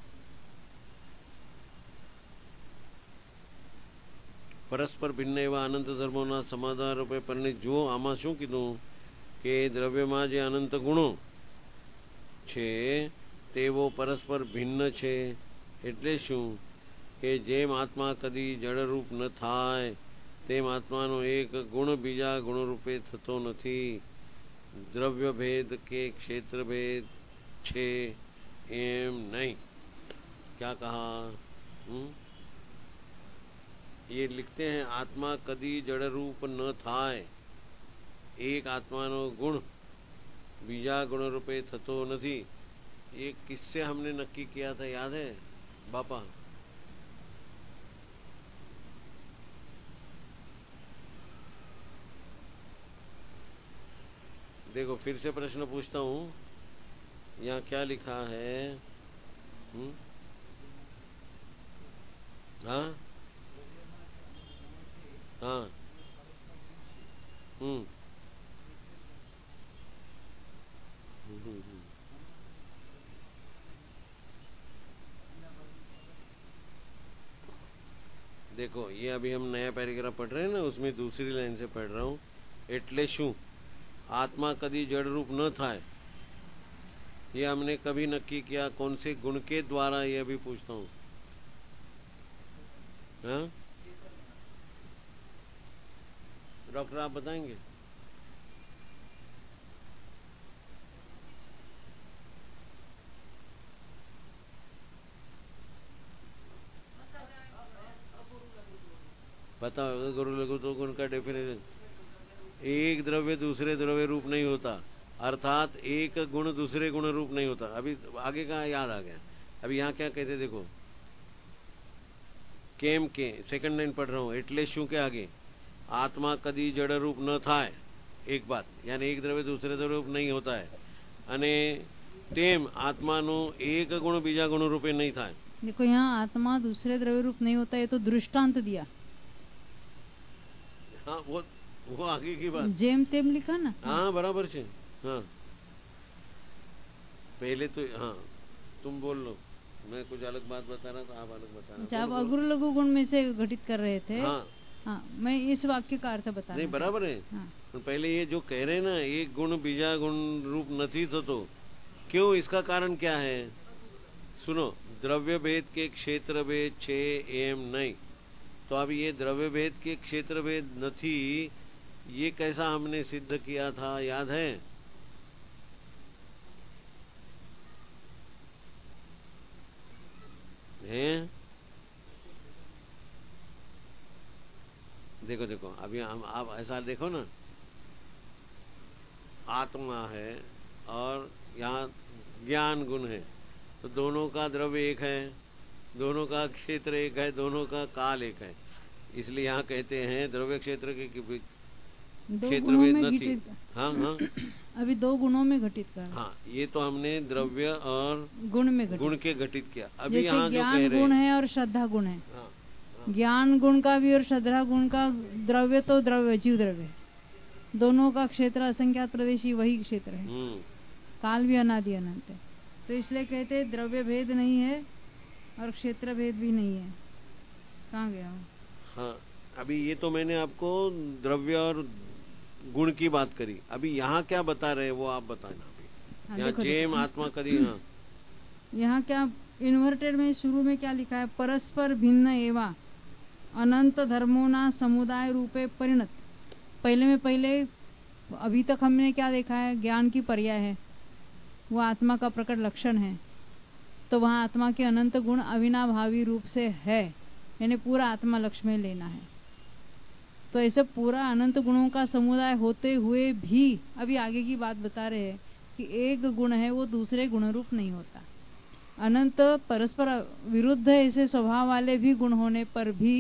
Speaker 1: परस्पर भिन्न एवं अनंत धर्मोना समाधान रूपे परिणित जो आमा शू कीधुं के द्रव्यमां जे अनंत गुणों छे तेवो परस्पर भिन्न छे। एटले शुं के जेम आत्मा कदी जड़रूप न थाय तेम आत्मानो एक गुण बीजा गुण रूपे थतो नथी। द्रव्य भेद के क्षेत्र भेद छे एम नहीं। क्या कहा? हुँ? ये लिखते हैं आत्मा कदी जड़ रूप न थाय, एक आत्मानो गुण बीजा गुण रूपे थतो नहीं। ये किससे हमने नक्की किया था, याद है बापा? देखो फिर से प्रश्न पूछता हूँ, यहाँ क्या लिखा है? हुँ? हाँ हाँ हम्म देखो ये अभी हम नया पैराग्राफ पढ़ रहे हैं ना, उसमें दूसरी लाइन से पढ़ रहा हूँ। एटले शू आत्मा कदी जड़ रूप न थाय, ये हमने कभी नक्की किया कौन से गुण के द्वारा, ये अभी पूछता हूँ। हाँ डॉक्टर आप बताएंगे? बताओ गुरु लघु तो गुण का डेफिनेशन। एक द्रव्य दूसरे द्रव्य रूप नहीं होता, अर्थात एक गुण दूसरे गुण रूप नहीं होता। अभी आगे का याद आ गया। अभी यहाँ क्या कहते देखो, केम के सेकंड लाइन पढ़ रहा हूँ। एटले शू के आगे आत्मा कदी जड़ रूप न थाय, एक बात, यानी एक द्रव्य दूसरे द्रव्य रूप नहीं होता है। अने तेम आत्मानु एक गुण बीजा गुण रूपे नहीं थाय।
Speaker 2: देखो यहाँ आत्मा दूसरे द्रव्य रूप नहीं होता, ये तो दृष्टांत दिया।
Speaker 1: हाँ वो वो आगे की बात,
Speaker 2: जेम तेम लिखा ना।
Speaker 1: हाँ बराबर है। हाँ पहले तो हाँ तुम बोल लो, मैं कुछ अलग बात बता रहा था, आप अलग बता रहे।
Speaker 2: आप अगुरु लघु गुण में से घटित कर रहे थे।
Speaker 1: हाँ
Speaker 2: हाँ मैं इस वाक्य का अर्थ बता
Speaker 1: नहीं बराबर है।
Speaker 2: हाँ।
Speaker 1: तो पहले ये जो कह रहे हैं ना, एक गुण बीजा गुण रूप नहीं तो, तो क्यों, इसका कारण क्या है? सुनो, द्रव्य भेद के क्षेत्र भेद छे एम नहीं, तो अब ये द्रव्य भेद के क्षेत्र भेद नहीं, ये कैसा हमने सिद्ध किया था, याद है? हैं? देखो देखो अभी हम आप ऐसा देखो ना, आत्मा है और यहाँ ज्ञान गुण है, तो दोनों का द्रव्य एक है, दोनों का क्षेत्र एक है, दोनों का काल एक है। इसलिए यहाँ कहते हैं द्रव्य क्षेत्र के क्षेत्र भेद नहीं। हाँ हाँ
Speaker 2: अभी दो गुणों में घटित कर।
Speaker 1: हाँ ये तो हमने द्रव्य और
Speaker 2: गुण में
Speaker 1: गुण के घटित किया। अभी
Speaker 2: जैसे
Speaker 1: यहाँ जो कह रहे
Speaker 2: गुण है और श्रद्धा गुण है।
Speaker 1: हाँ, हाँ।
Speaker 2: ज्ञान गुण का भी और श्रद्धा गुण का द्रव्य तो द्रव्य जीव द्रव्य, दोनों का क्षेत्र असंख्यात प्रदेशी वही क्षेत्र है, काल भी अनादि अनंत है। तो इसलिए कहते हैं द्रव्य भेद नहीं है और क्षेत्र भेद भी नहीं है। कहाँ गया हूँ? हाँ
Speaker 1: अभी ये तो मैंने आपको द्रव्य और गुण की बात करी, अभी यहाँ क्या बता रहे वो आप बताना। अभी यहाँ जेम आत्मा करी। हाँ
Speaker 2: यहाँ क्या इन्वर्टेड में शुरू में क्या लिखा है? परस्पर भिन्न एवं अनंत धर्मों समुदाय रूपे परिणत। पहले में पहले अभी तक हमने क्या देखा है? ज्ञान की पर्याय है, वो आत्मा का प्रकट लक्षण है। तो वहाँ आत्मा के अनंत गुण अविनाभावी रूप से है, यानी पूरा आत्मा लक्ष्य में लेना है। तो ऐसे पूरा अनंत गुणों का समुदाय होते हुए भी अभी आगे की बात बता रहे हैं कि एक गुण है वो दूसरे गुण रूप नहीं होता। अनंत परस्पर विरुद्ध ऐसे स्वभाव वाले भी गुण होने पर भी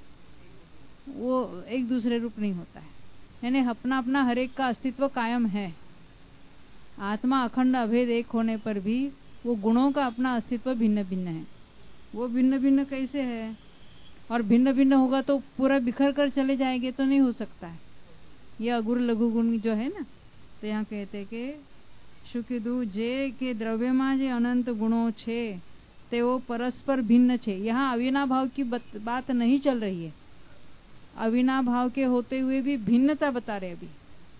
Speaker 2: वो एक दूसरे रूप नहीं होता है, यानी अपना अपना हर एक का अस्तित्व कायम है। आत्मा अखंड अभेद एक होने पर भी वो गुणों का अपना अस्तित्व भिन्न भिन्न है। वो भिन्न भिन्न कैसे है? और भिन्न भिन्न होगा तो पूरा बिखर कर चले जाएंगे तो नहीं हो सकता है। यह अगुरु लघु गुण जो है ना, तो यहाँ कहते कि शुकिदु जे के द्रव्य में जे अनंत गुणों छे ते वो परस्पर भिन्न छे। यहाँ अविनाभाव की बात नहीं चल रही है, अविनाभाव के होते हुए भी भिन्नता बता रहे। अभी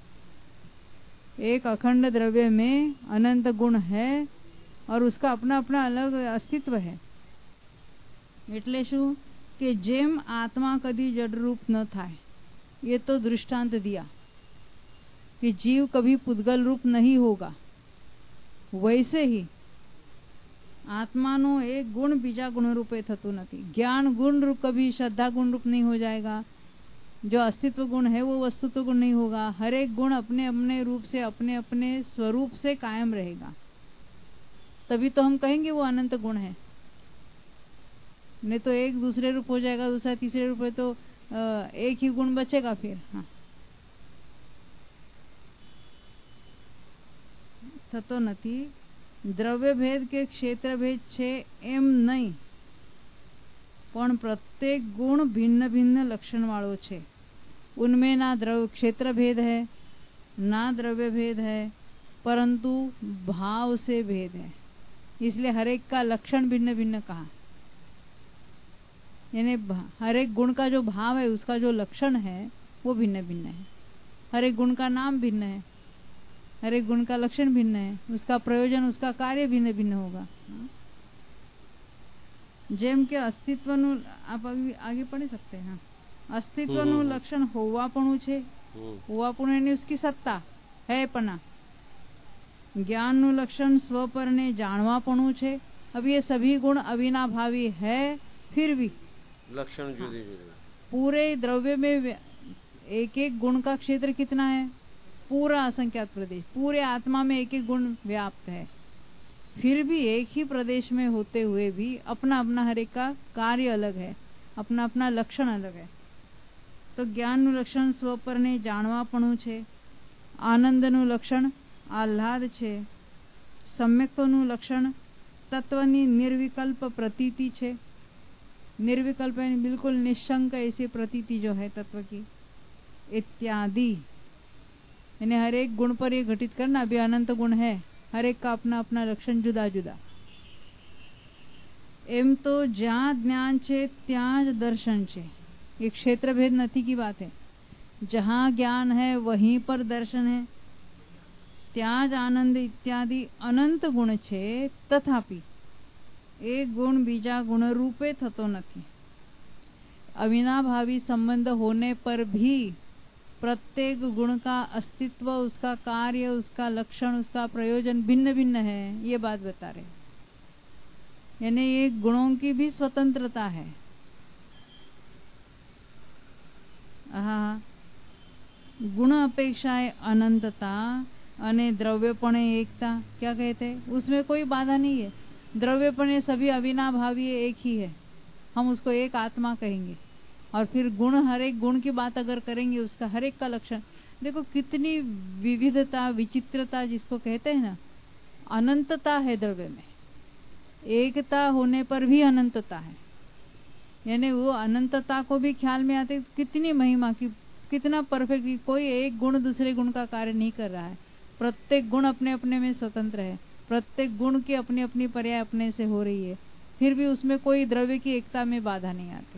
Speaker 2: एक अखंड द्रव्य में अनंत गुण है और उसका अपना अपना अलग अस्तित्व है। એટલે શું કે જેમ आत्मा कभी जड़ रूप न था, ये तो दृष्टांत दिया कि जीव कभी पुद्गल रूप नहीं होगा, वैसे ही आत्मानो एक गुण बीजा गुण रूपे थतो नहीं। ज्ञान गुण रूप कभी श्रद्धा गुण रूप नहीं हो जाएगा, जो अस्तित्व गुण है वो वस्तुत्व गुण नहीं होगा। हर एक गुण अपने अपने रूप से अपने अपने स्वरूप से कायम रहेगा, तभी तो हम कहेंगे वो अनंत गुण है। नहीं तो एक दूसरे रूप हो जाएगा, दूसरा तीसरे रूप है तो एक ही गुण बचेगा फिर। हाँ थतो नथी। द्रव्य भेद के क्षेत्र भेद छे एम नहीं, पण प्रत्येक गुण भिन्न भिन्न लक्षण वालों छे। उनमें ना द्रव्य क्षेत्र भेद है ना द्रव्य भेद है, परंतु भाव से भेद है। इसलिए हर एक का लक्षण भिन्न भिन्न कहा। यानी हर एक गुण का जो भाव है, उसका जो लक्षण है वो भिन्न भिन्न है। हर एक गुण का नाम भिन्न है, हर एक गुण का लक्षण भिन्न है, उसका प्रयोजन, उसका कार्य भिन्न भिन्न होगा। જેમ કે અસ્તિત્વનું આપ આगे પढ़ सकते हैं। અસ્તિત્વનું લક્ષણ હોવાપણું છે, હોવાપણું એની उसकी सत्ता है पना। ज्ञानનું लक्षण स्वपर ने जाणवापणું છે। अब ये सभी गुण अविनाभावी है, फिर भी
Speaker 1: लक्षण जुदे जुदे।
Speaker 2: पूरे द्रव्य में एक एक गुण का क्षेत्र कितना है? पूरा असंख्यात प्रदेश, पूरे आत्मा में एक एक गुण व्याप्त है। फिर भी एक ही प्रदेश में होते हुए भी अपना अपना हर एक का कार्य अलग है, अपना अपना लक्षण अलग है। तो ज्ञानનું લક્ષણ સ્વપરને જાણવાપણું છે, આનંદનું લક્ષણ આહ્લાદ છે, સમ્યક્તોનું લક્ષણ તત્વની નિર્વિકલ્પ प्रतीति છે। निर्विकल्प यानी बिल्कुल निशंक ऐसी प्रतीति जो है तत्व की, इत्यादि। यानी हर एक गुण पर ये घटित करना, भी अनंत गुण है, हर एक का अपना अपना लक्षण जुदा जुदा। एम तो ज्યાં જ્ઞાન છે ત્યાં જ દર્શન છે। एक क्षेत्र भेद નથી की बात है। जहाँ ज्ञान है वहीं पर दर्शन है। ત્યાં જ आनंद इत्यादि अनंत गुण છે, तथापि एक गुण बीजा गुण रूपे थतो નથી। अविनाभावी संबंध होने पर भी प्रत्येक गुण का अस्तित्व, उसका कार्य, उसका लक्षण, उसका प्रयोजन भिन्न भिन्न है, ये बात बता रहे। यानी ये गुणों की भी स्वतंत्रता है। हाँ, गुण अपेक्षाएं अनंतता अने द्रव्यपणे एकता, क्या कहते हैं? उसमें कोई बाधा नहीं है। द्रव्यपणे सभी अविनाभावी एक ही है, हम उसको एक आत्मा कहेंगे। और फिर गुण, हर एक गुण की बात अगर करेंगे, उसका हर एक का लक्षण देखो, कितनी विविधता, विचित्रता जिसको कहते हैं ना, अनंतता है द्रव्य में। एकता होने पर भी अनंतता है। यानी वो अनंतता को भी ख्याल में आते, कितनी महिमा की, कितना परफेक्ट। कोई एक गुण दूसरे गुण का कार्य नहीं कर रहा है। प्रत्येक गुण अपने अपने में स्वतंत्र है, प्रत्येक गुण की अपनी अपनी पर्याय अपने से हो रही है, फिर भी उसमें कोई द्रव्य की एकता में बाधा नहीं आती।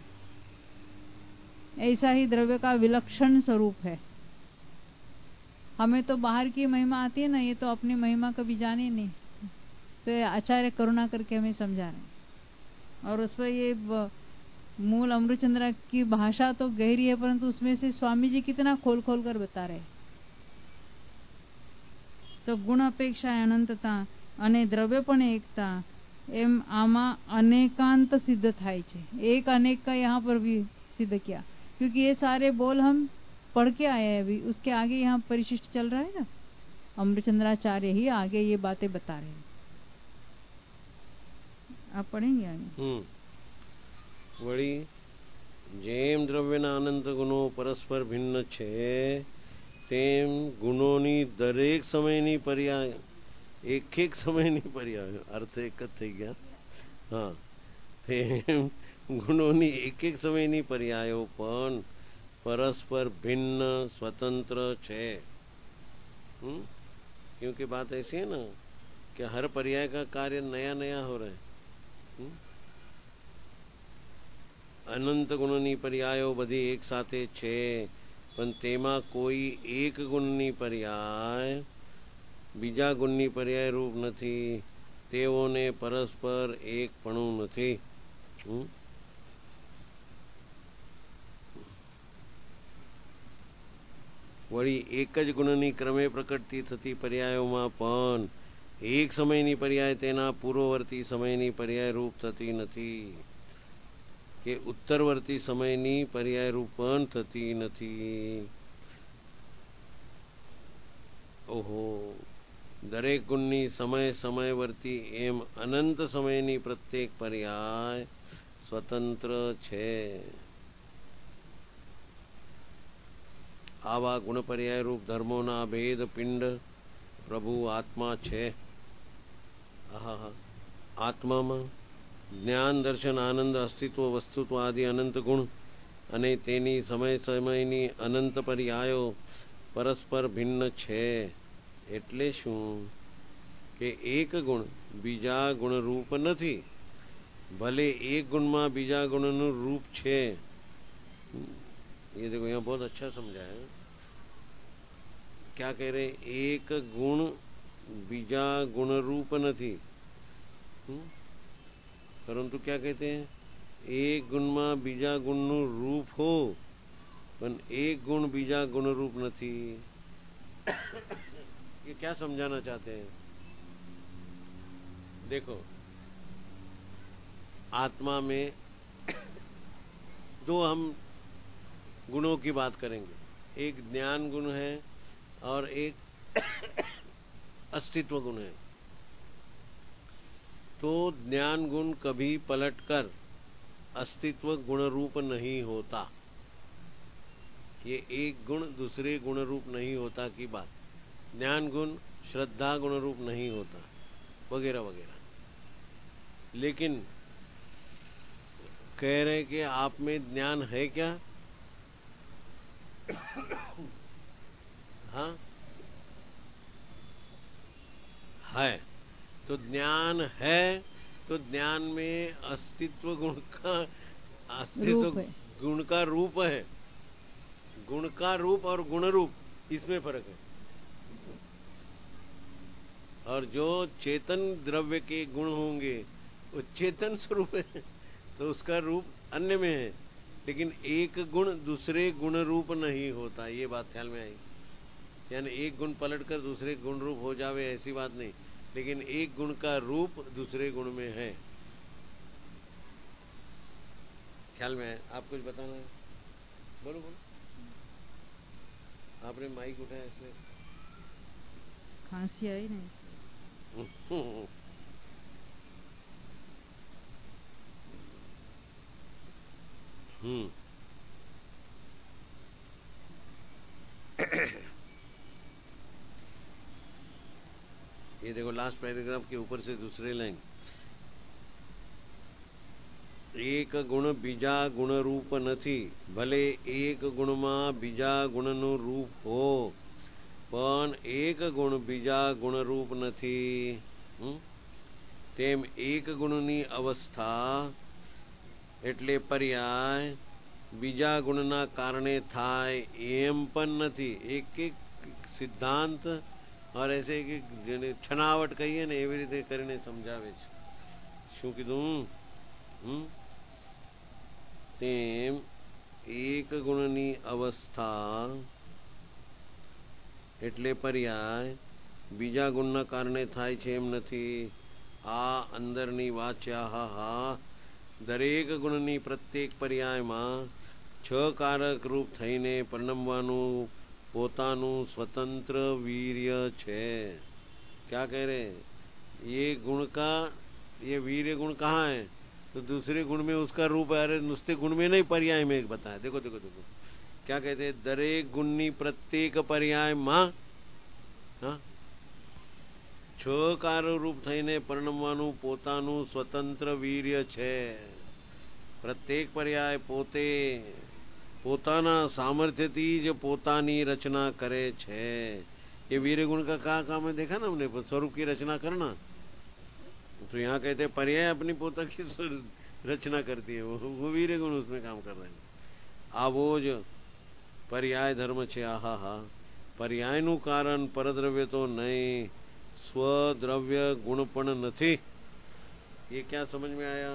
Speaker 2: ऐसा ही द्रव्य का विलक्षण स्वरूप है। हमें तो बाहर की महिमा आती है ना, ये तो अपनी महिमा कभी जाने नहीं। तो आचार्य करुणा करके हमें समझा रहे हैं। और उस पर ये मूल अमृतचंद्र की भाषा तो गहरी है, परंतु उसमें से स्वामी जी कितना खोल खोल कर बता रहे। तो गुण अपेक्षा अनंतता અને દ્રવ્ય પણ एकता, एम आमा अनेकांत सिद्ध થાય છે। एक अनेक का यहाँ पर भी सिद्ध किया, क्योंकि ये सारे बोल हम पढ़ के आए हैं। अभी उसके आगे यहाँ परिशिष्ट चल रहा है ना, अमृतचंद्राचार्य ही आगे ये बातें बता रहे हैं। आप पढ़ेंगे आगे।
Speaker 1: वળી જેમ દ્રવ્યના અનંત ગુણો પરસ્પર भिन्न છે, તેમ ગુણોની દરેક સમયની પર્યાય એક એક સમયની પર્યાય, અર્થ એક જ થઈ ગયા। હા, તેમ ગુણોની એક એક સમયની પર્યાયો પણ परस्पर भिन्न स्वतंत्र છે। हुँ? क्योंकि बात ऐसी है ना कि हर पर्याय का कार्य नया नया हो रहा है। हुँ? अनंत गुणनी पर्यायो बधी एक साथे છે, પણ તેમાં કોઈ એક ગુણની પર્યાય બીજા ગુણની પર્યાય રૂપ નથી। તેઓને પરસ્પર એકપણું નથી। हुँ? वળી एक ज गुणनी क्रमे प्रकटती थती पर्यायों पण एक समयनी पर्याय तेना पूर्ववर्ती समयनी पर्याय रूप थती नथी, के उत्तरवर्ती समयनी पर्याय रूप पण थती नथी। ओहो, दरेक गुणनी समय समयवर्ती एम अनंत समयनी प्रत्येक पर्याय स्वतंत्र छे। आवा गुण पर्याय रूप धर्मोना भेद पिंड प्रभु आत्मा छे। आहा, आत्मा में ज्ञान, दर्शन, आनंद, अस्तित्व, वस्तुत्व आदि अनंत गुण अने तेनी समय समयनी अनंत पर्यायो परस्पर भिन्न छे। एटले शुं के एक गुण बीजा गुण रूप नथी, भले एक गुण में बीजा गुण नु रूप छे। ये देखो यहाँ बहुत अच्छा समझा है। क्या कह रहे? एक गुण बीजा गुण रूप नहीं, परंतु क्या कहते हैं? एक गुण में बीजा गुण नु रूप हो, पर एक गुण बीजा गुण रूप नहीं। ये क्या समझाना चाहते हैं? देखो, आत्मा में दो हम गुणों की बात करेंगे। एक ज्ञान गुण है और एक अस्तित्व गुण है। तो ज्ञान गुण कभी पलटकर अस्तित्व गुण रूप नहीं होता। ये एक गुण दूसरे गुण रूप नहीं होता की बात। ज्ञान गुण श्रद्धा गुण रूप नहीं होता, वगैरह वगैरह। लेकिन कह रहे कि आप में ज्ञान है क्या? हाँ, है। तो ज्ञान है, तो ज्ञान में अस्तित्व गुण का अस्तित्व गुण का रूप है। गुण का रूप और गुण रूप, इसमें फर्क है। और जो चेतन द्रव्य के गुण होंगे वो चेतन स्वरूप है, तो उसका रूप अन्य में है। लेकिन एक गुण दूसरे गुण रूप नहीं होता, ये बात ख्याल में आई। यानी एक गुण पलटकर दूसरे गुण रूप हो जावे, ऐसी बात नहीं। लेकिन एक गुण का रूप दूसरे गुण में है। ख्याल में है? आप कुछ बताना है? बोलो बोलो। आपने माइक उठाया इसलिए
Speaker 2: खांसी आई नहीं।
Speaker 1: हम्म ये देखो लास्ट पैराग्राफ के ऊपर से दूसरे लाइन। एक गुण बीजा गुण रूप नहीं, भले एक गुण में बीजा गुण नु रूप हो, पण एक गुण बीजा गुण रूप नहीं। तेम एक गुणनी अवस्था એટલે પર્યાય બીજા ગુણના કારણે થાય એમ પણ નથી। એક એક સિદ્ધાંત और ऐसे कि छनावट कहिए ने एवी रीते કરીને સમજાવે છે। શું કીધું? હમ તેમ એક ગુણની અવસ્થા એટલે પર્યાય બીજા ગુણના કારણે થાય છે એમ નથી। આ અંદરની વાત છે। હા હા, દરેક ગુણની પ્રત્યેક પર્યાયમાં છ કારક રૂપ થઈને પરિણમવાનું પોતાનું स्वतंत्र वीर्य छे। क्या कह रहे? ये गुण का ये वीर्य गुण कहाँ है? तो दूसरे गुण में उसका रूप है। अरे नुस्ते गुण में नहीं, पर्याय में बताया। देखो देखो देखो क्या कहते हैं? दरेक गुणनी प्रत्येक पर्याय मां हाँ છ કાર રૂપ થઈને પરિણમવાનું પોતાનું સ્વતંત્ર વીર્ય છે। પ્રત્યેક પર્યાય પોતે પોતાના સામर्थ्यથી જ પોતાની रचना करे छे। ये वीर्य गुण का कहा काम है? देखा ना हमने, स्वरूप की रचना करना। तो यहाँ कहते हैं पर्याय अपनी पोता की रचना करती है, वो, वो वीर्य गुण उसमें काम कर रहे हैं। आवो ज पर्याय धर्म छे। आहा हा, पर्याय नु कारण परद्रव्य तो नहीं, स्वद्रव्य गुण पण नहीं। ये क्या समझ में आया?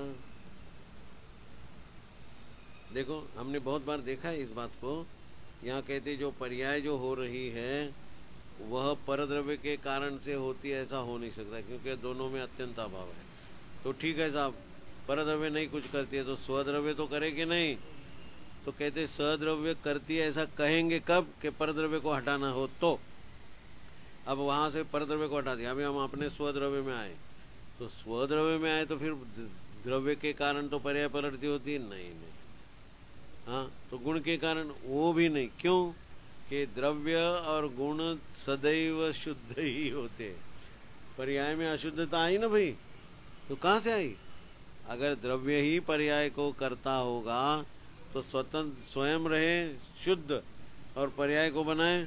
Speaker 1: देखो हमने बहुत बार देखा है इस बात को। यहाँ कहते जो पर्याय जो हो रही है वह परद्रव्य के कारण से होती है, ऐसा हो नहीं सकता, क्योंकि दोनों में अत्यंत अभाव है। तो ठीक है साहब, परद्रव्य नहीं कुछ करती है तो स्वद्रव्य तो करेगी नहीं। तो कहते सद्रव्य करती है, ऐसा कहेंगे कब? कि परद्रव्य को हटाना हो तो। अब वहां से परद्रव्य को हटा दिया, अभी हम अपने स्वद्रव्य में आए, तो स्वद्रव्य में आए तो फिर द्रव्य के कारण तो पर्याय पलटती होती है? नहीं नहीं। हाँ, तो गुण के कारण वो भी नहीं। क्यों? कि द्रव्य और गुण सदैव शुद्ध ही होते। पर्याय में अशुद्धता आई ना भाई, तो कहां से आई? अगर द्रव्य ही पर्याय को करता होगा तो स्वतंत्र स्वयं रहे शुद्ध और पर्याय को बनाए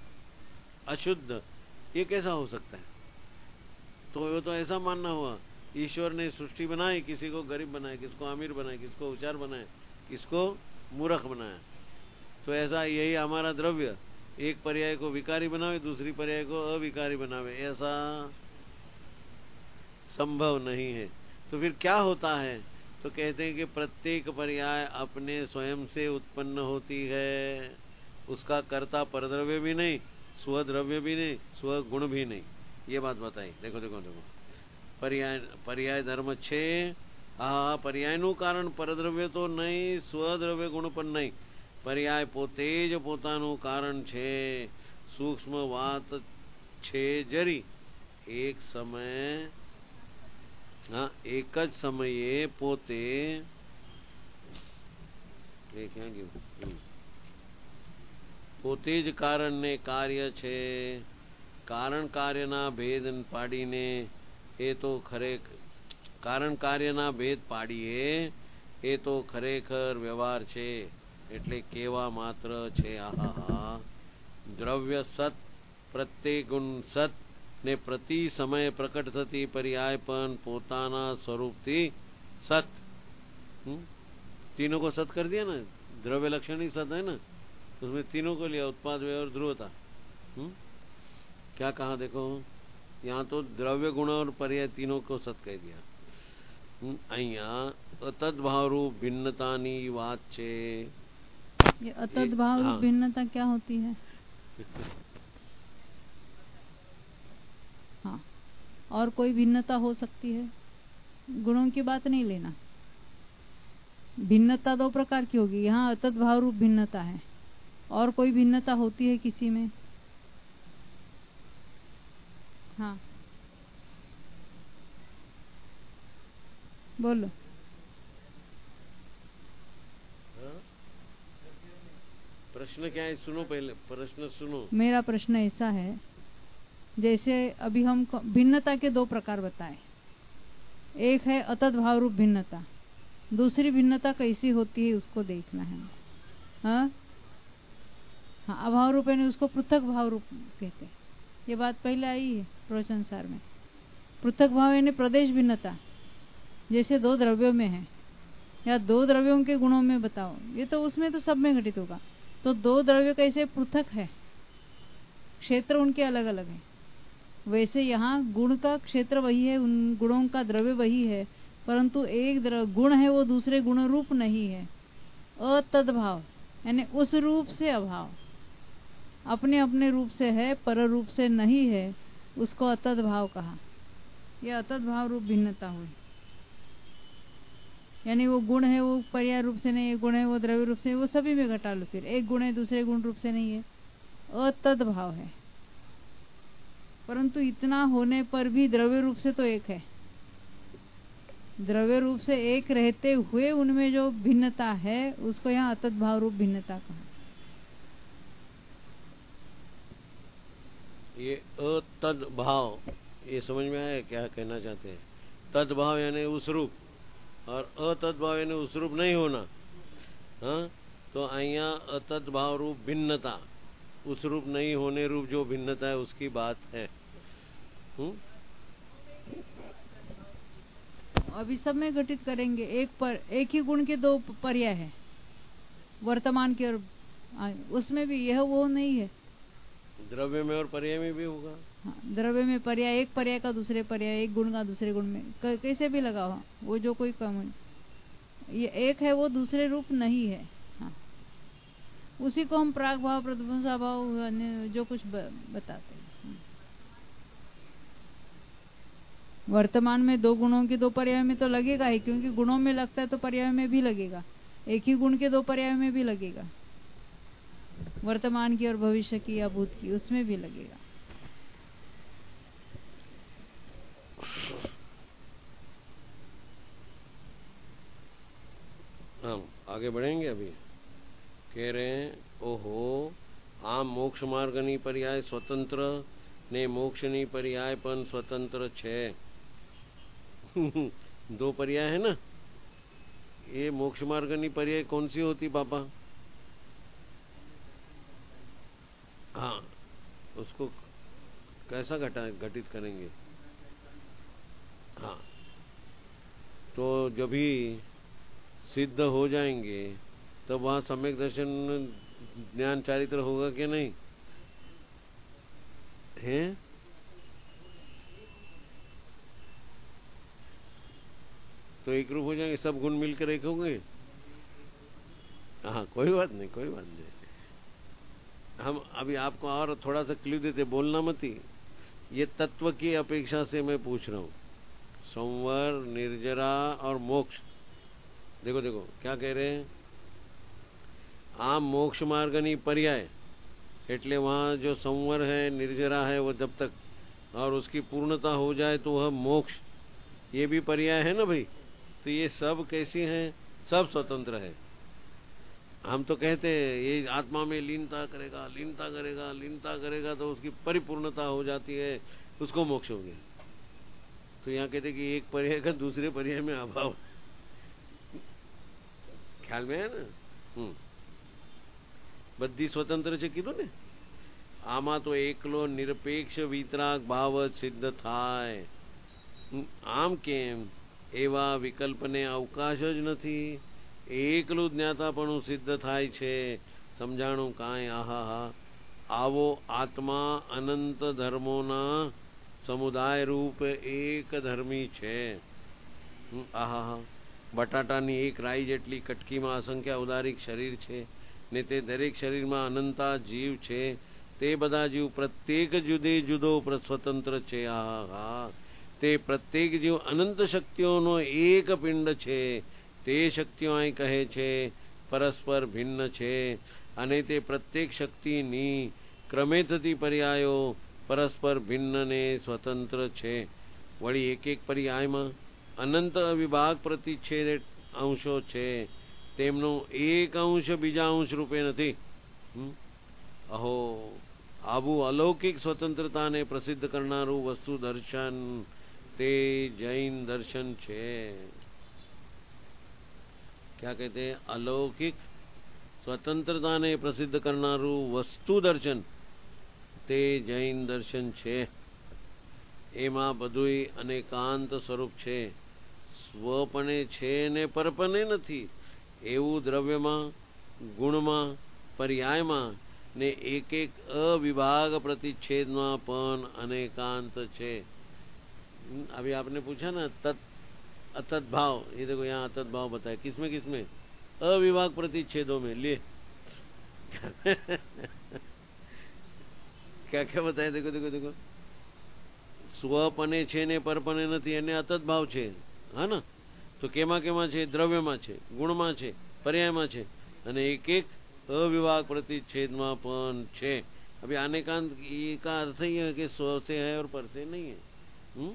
Speaker 1: अशुद्ध, ये कैसा हो सकता है? तो वो तो ऐसा मानना हुआ ईश्वर ने सृष्टि बनाई, किसी को गरीब बनाए, किसको अमीर बनाए, किसको होशियार बनाए, किसको मूर्ख बनाया। तो ऐसा यही हमारा द्रव्य, एक पर्याय को विकारी बनावे, दूसरी पर्याय को अविकारी बनावे, ऐसा संभव नहीं है। तो फिर क्या होता है? तो कहते हैं कि प्रत्येक पर्याय अपने स्वयं से उत्पन्न होती है, उसका कर्ता परद्रव्य भी नहीं, स्वद्रव्य भी नहीं, स्वगुण भी नहीं। ये बात बताई। देखो देखो देखो पर्याय पर्याय धर्म छे। હા પર્યાયનું કારણ પરદ્રવ્ય તો નહીં, સ્વદ્રવ્ય ગુણ પણ નહીં. પર્યાય પોતે જ પોતાનું કારણ છે. સૂક્ષ્મ વાત છે જરી એક સમય હા એક જ સમયે પોતે એ ક્યાં ગયું પોતે જ કારણ ને કાર્ય છે. કારણ કાર્યના ભેદ પાડીને એ તો ખરેખર કારણ કાર્યના ભેદ પાડીએ એ તો ખરેખર વ્યવહાર છે. એટલે કેવા માત્ર છે. આહા દ્રવ્ય સત, પ્રત્યેક ગુણ સત ને પ્રતિ સમય પ્રકટ થતી पर्याय પણ પોતાના स्वरूपથી सत. तीनों को सत कर दिया ना, द्रव्य लक्षण ही सत है ना, उसमें तीनों को लिया, उत्पाद व्यय और ध्रुवता. क्या कहा देखो, यहाँ तो द्रव्य गुण और पर्याय तीनों को सत कह दिया. અહીંયા અતદ્ભાવ रूप भिन्नतानी વાત છે.
Speaker 2: ये अतद्भाव रूप भिन्नता क्या होती है? हाँ, और कोई भिन्नता हो सकती है, गुणों की बात नहीं लेना. भिन्नता दो प्रकार की होगी. यहाँ अतद्भाव रूप भिन्नता है, और कोई भिन्नता होती है किसी में? हाँ बोलो.
Speaker 1: प्रश्न क्या है? सुनो पहले प्रश्न सुनो.
Speaker 2: मेरा प्रश्न ऐसा है, जैसे अभी हम भिन्नता के दो प्रकार बताए. एक है अतद्भाव रूप भिन्नता, दूसरी भिन्नता कैसी होती है उसको देखना है. हाँ हाँ अभाव रूप यानी उसको पृथक भाव रूप कहते हैं. ये बात पहले आई है प्रवचनसार में. पृथक भाव यानी प्रदेश भिन्नता, जैसे दो द्रव्यों में है या दो द्रव्यों के गुणों में बताओ, ये तो उसमें तो सब में घटित होगा. तो दो द्रव्य कैसे पृथक है, क्षेत्र उनके अलग अलग है, वैसे यहाँ गुण का क्षेत्र वही है, उन गुणों का द्रव्य वही है, परंतु एक गुण है वो दूसरे गुण रूप नहीं है. अतद्भाव यानी उस रूप से अभाव, अपने अपने रूप से है, पर रूप से नहीं है, उसको अतद्भाव कहा. यह अतद्भाव रूप भिन्नता हुई. यानी वो गुण है वो पर्याय रूप से नहीं है, गुण है वो द्रव्य रूप से, वो सभी में घटा लो. फिर एक गुण है दूसरे गुण रूप से नहीं है, अतद्भाव है. परंतु इतना होने पर भी द्रव्य रूप से तो एक है. द्रव्य रूप से एक रहते हुए उनमें जो भिन्नता है उसको यहाँ अतद्भाव रूप भिन्नता कहा.
Speaker 1: ये अतद्भाव, ये समझ में आया क्या कहना चाहते हैं? तद्भाव यानी उस रूप, और अतद्भाव यानी उस रूप नहीं होना. हाँ तो અહીંયા अतद्भाव रूप भिन्नता, उस रूप नहीं होने रूप जो भिन्नता है उसकी बात है. हुँ?
Speaker 2: अभी सब में घटित करेंगे. एक पर एक ही गुण के दो पर्याय है वर्तमान के, और उसमें भी यह वो नहीं है.
Speaker 1: द्रव्य में और पर्याय में भी होगा.
Speaker 2: हाँ, द्रव्य में पर्याय, एक पर्याय का दूसरे पर्याय, एक गुण का दूसरे गुण में, कैसे भी लगाओ. वो जो कोई कम है, ये एक है वो दूसरे रूप नहीं है. हाँ, उसी को हम प्राग भाव, प्रतिपुंसा भाव, जो कुछ बताते हैं. वर्तमान में दो गुणों के दो पर्याय में तो लगेगा ही, क्योंकि गुणों में लगता है तो पर्याय में भी लगेगा. एक ही गुण के दो पर्याय में भी लगेगा, वर्तमान की और भविष्य की या भूत की, उसमें भी लगेगा.
Speaker 1: हम आगे बढ़ेंगे. अभी कह रहे हैं ओहो આમ મોક્ષ માર્ગની પર્યાય સ્વતંત્ર ને મોક્ષની પર્યાય પણ સ્વતંત્ર છે. दो पर्याय है ना. ये मोक्ष मार्गनी पर्याय कौन सी होती पापा? हाँ उसको कैसा घटा घटित करेंगे? हाँ तो जब भी सिद्ध हो जाएंगे तब वहां सम्यक दर्शन ज्ञान चारित्र होगा कि नहीं है? तो एक रूप हो जाएंगे, सब गुण मिलकर एक होंगे। हाँ, कोई बात नहीं, कोई बात नहीं। हम अभी आपको और थोड़ा सा क्लू देते, बोलना मत ही। ये तत्व की अपेक्षा से मैं पूछ रहा हूं। संवर, निर्जरा और मोक्ष, देखो देखो क्या कह रहे हैं। आम मोक्ष मार्गनी पर्याय એટલે वहां जो संवर है, निर्जरा है, वो जब तक और उसकी पूर्णता हो जाए तो वह मोक्ष, ये भी पर्याय है ना भाई। तो ये सब कैसी हैं? सब स्वतंत्र है। हम तो कहते हैं ये आत्मा में लीनता करेगा, लीनता करेगा, लीनता करेगा तो उसकी परिपूर्णता हो जाती है, उसको मोक्ष हो गया। तो यहाँ कहते कि एक पर्याय का दूसरे पर्याय में अभाव, ख्याल में है ना। हम्म बधी स्वतंत्र છે કીધું ને। આમાં તો એકલો નિરપેક્ષ વિતરાગ ભાવ જ સિદ્ધ થાય। આમ કેમ? એવા વિકલ્પને અવકાશ જ નથી। એકલું જ્ઞાતાપણું સિદ્ધ થાય છે। સમજાણું કાંઈ? આહા, આવો આત્મા અનંત ધર્મોના સમુદાય રૂપ એક ધર્મી છે। આહા, બટાટાની એક રાઈ જેટલી કટકીમાં અસંખ્ય ઉદારીક શરીર છે ને તે દરેક શરીરમાં અનંતા જીવ છે। તે બધા જીવ પ્રત્યેક જુદે જુદો સ્વતંત્ર છે। આહા, તે પ્રત્યેક જીવ અનંત શક્તિઓનો એક પિંડ છે। તે શક્તિઓ અહીં કહે છે પરસ્પર ભિન્ન છે અને તે પ્રત્યેક શક્તિની ક્રમે થતી પર્યાયો પરસ્પર ભિન્ન ને સ્વતંત્ર છે। વળી એક એક પર્યાયમાં અનંત વિભાગ પ્રતિચ્છેદ અંશો છે। તેમનો એક અંશ બીજા અંશ રૂપે નથી। અહો, આવું અલૌકિક સ્વતંત્રતાને પ્રસિદ્ધ કરનારું વસ્તુ દર્શન તે જૈન દર્શન છે। क्या कहते हैं? अलौकिक स्वतंत्रताने प्रसिद्ध करनारू वस्तु दर्शन ते जैन दर्शन छे। एमा बधुंय अनेकांत स्वरूप छे। स्वपणे छे ने परपणे नथी। एवं द्रव्यमां, गुणमां, पर्यायमां ने एक एक अविभाग प्रतिच्छेदमां पण अनेकांत छे। अभी आपने पूछा ना तत् अतत भाव, ये देखो यहाँ अतत भाव बताया। किसमें किसमें? अविभाग प्रतिच्छेदों में। ले क्या क्या बताया? देखो देखो देखो, स्वपने छे ने परपने नथी एने अतत भाव छे, हाँ ना। तो केमा केमा छे? द्रव्यमां छे, गुणमां छे, पर्यायमां छे અને એક એક अविभाग प्रतिच्छेदमां पण छे। अभी अनेकांत का अर्थ ही है कि स्व से है और पर से नहीं है। हुँ?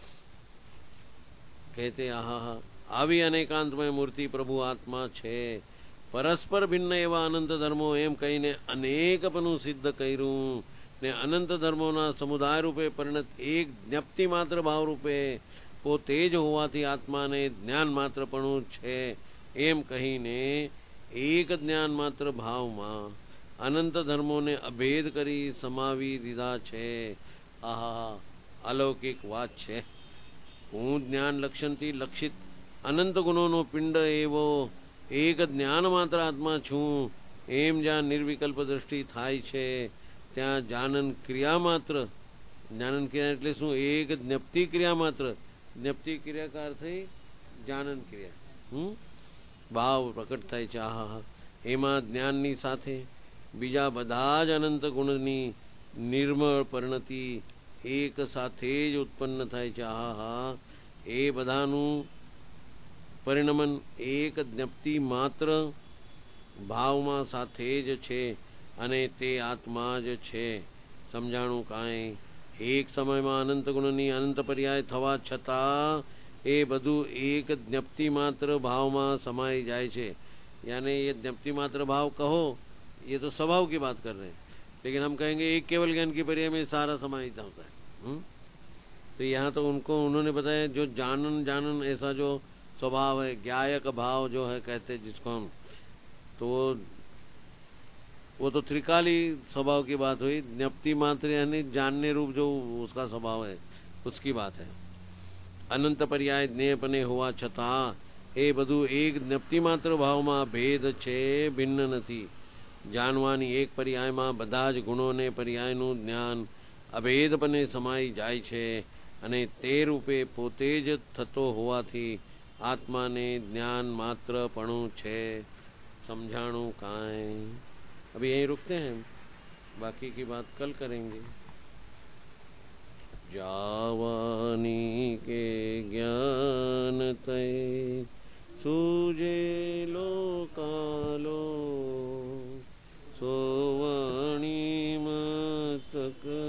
Speaker 1: कहते आहा, આવી અનેકાંતમય મૂર્તિ પ્રભુ આત્મા છે। પરસ્પર ભિન્ન એવા અનંત ધર્મો એમ કહીને અનેકપણું સિદ્ધ કર્યું ને અનંત ધર્મોના સમુદાય રૂપે પરિણત એક જ્ઞપ્તિ માત્ર ભાવ રૂપે પોતે જ હોવાથી આત્માને જ્ઞાન માત્રપણું છે એમ કહીને એક જ્ઞાન માત્ર ભાવમાં અનંત ધર્મોને અભેદ કરી સમાવી દીધા છે। આહા, અલૌકિક વાત છે। હું જ્ઞાન લક્ષણથી લક્ષિત અનંત ગુણોનો પિંડ એવો એક જ્ઞાન માત્ર આત્મા છું એમ જ્યાં નિર્વિકલ્પ દ્રષ્ટિ થાય છે ત્યાં જાનન ક્રિયા માત્ર, જ્ઞાનન ક્રિયા એટલે શું? એક જ્ઞપ્તિ ક્રિયા માત્ર। જ્ઞપ્તિ ક્રિયા का अर्थ है જાનન ક્રિયા। હમ ભાવ પ્રકટ થાય છે। આહા, એમાં જ્ઞાનની સાથે બીજા બધા જ અનંત ગુણની નિર્મળ પરિણતિ એક સાથે જ ઉત્પન્ન થાય છે। આહા, એ બધાનું પરિણમન એક જ્ઞપ્તિ માત્ર ભાવમાં સાથે જ છે અને તે આત્મા જ છે। સમજાણું કાંઈ? એક સમયમાં અનંત ગુણની અનંત પર્યાય થવા છતાં એ બધું એક જ્ઞપ્તિ માત્ર ભાવમાં સમાઈ જાય છે। यानी ये ज्ञप्ति मात्र भाव कहो, ये तो स्वभाव की बात कर रहे हैं, लेकिन हम कहेंगे एक केवल ज्ञान की पर्याय में सारा समाहित होता है। हुँ? तो यहाँ तो उनको उन्होंने बताया जो जानन जानन ऐसा जो स्वभाव है, ज्ञायक भाव जो है कहते जिसको हम, तो वो वो तो त्रिकाली स्वभाव की बात हुई। ज्ञप्ति मात्र यानी जानने रूप जो उसका स्वभाव है उसकी बात है। અનંત પર્યાય જ્ઞેયપને હોવા છતાં એ બધું એક જ્ઞપ્તિ માત્ર ભાવમાં ભેદ છે, ભિન્ન નથી. જાણવાની એક પર્યાયમાં બધા જ ગુણોને પર્યાયનું જ્ઞાન અભેદપણે સમાઈ જાય છે અને તે રૂપે પોતે જ થતો હોવાથી આત્માને જ્ઞાન માત્રપણું છે. समझाणु कांय. अभी यहीं रुकते हैं, बाकी की बात कल करेंगे. जावानी के ज्ञान तय सूजे लोकालो सोवाणी मस्तक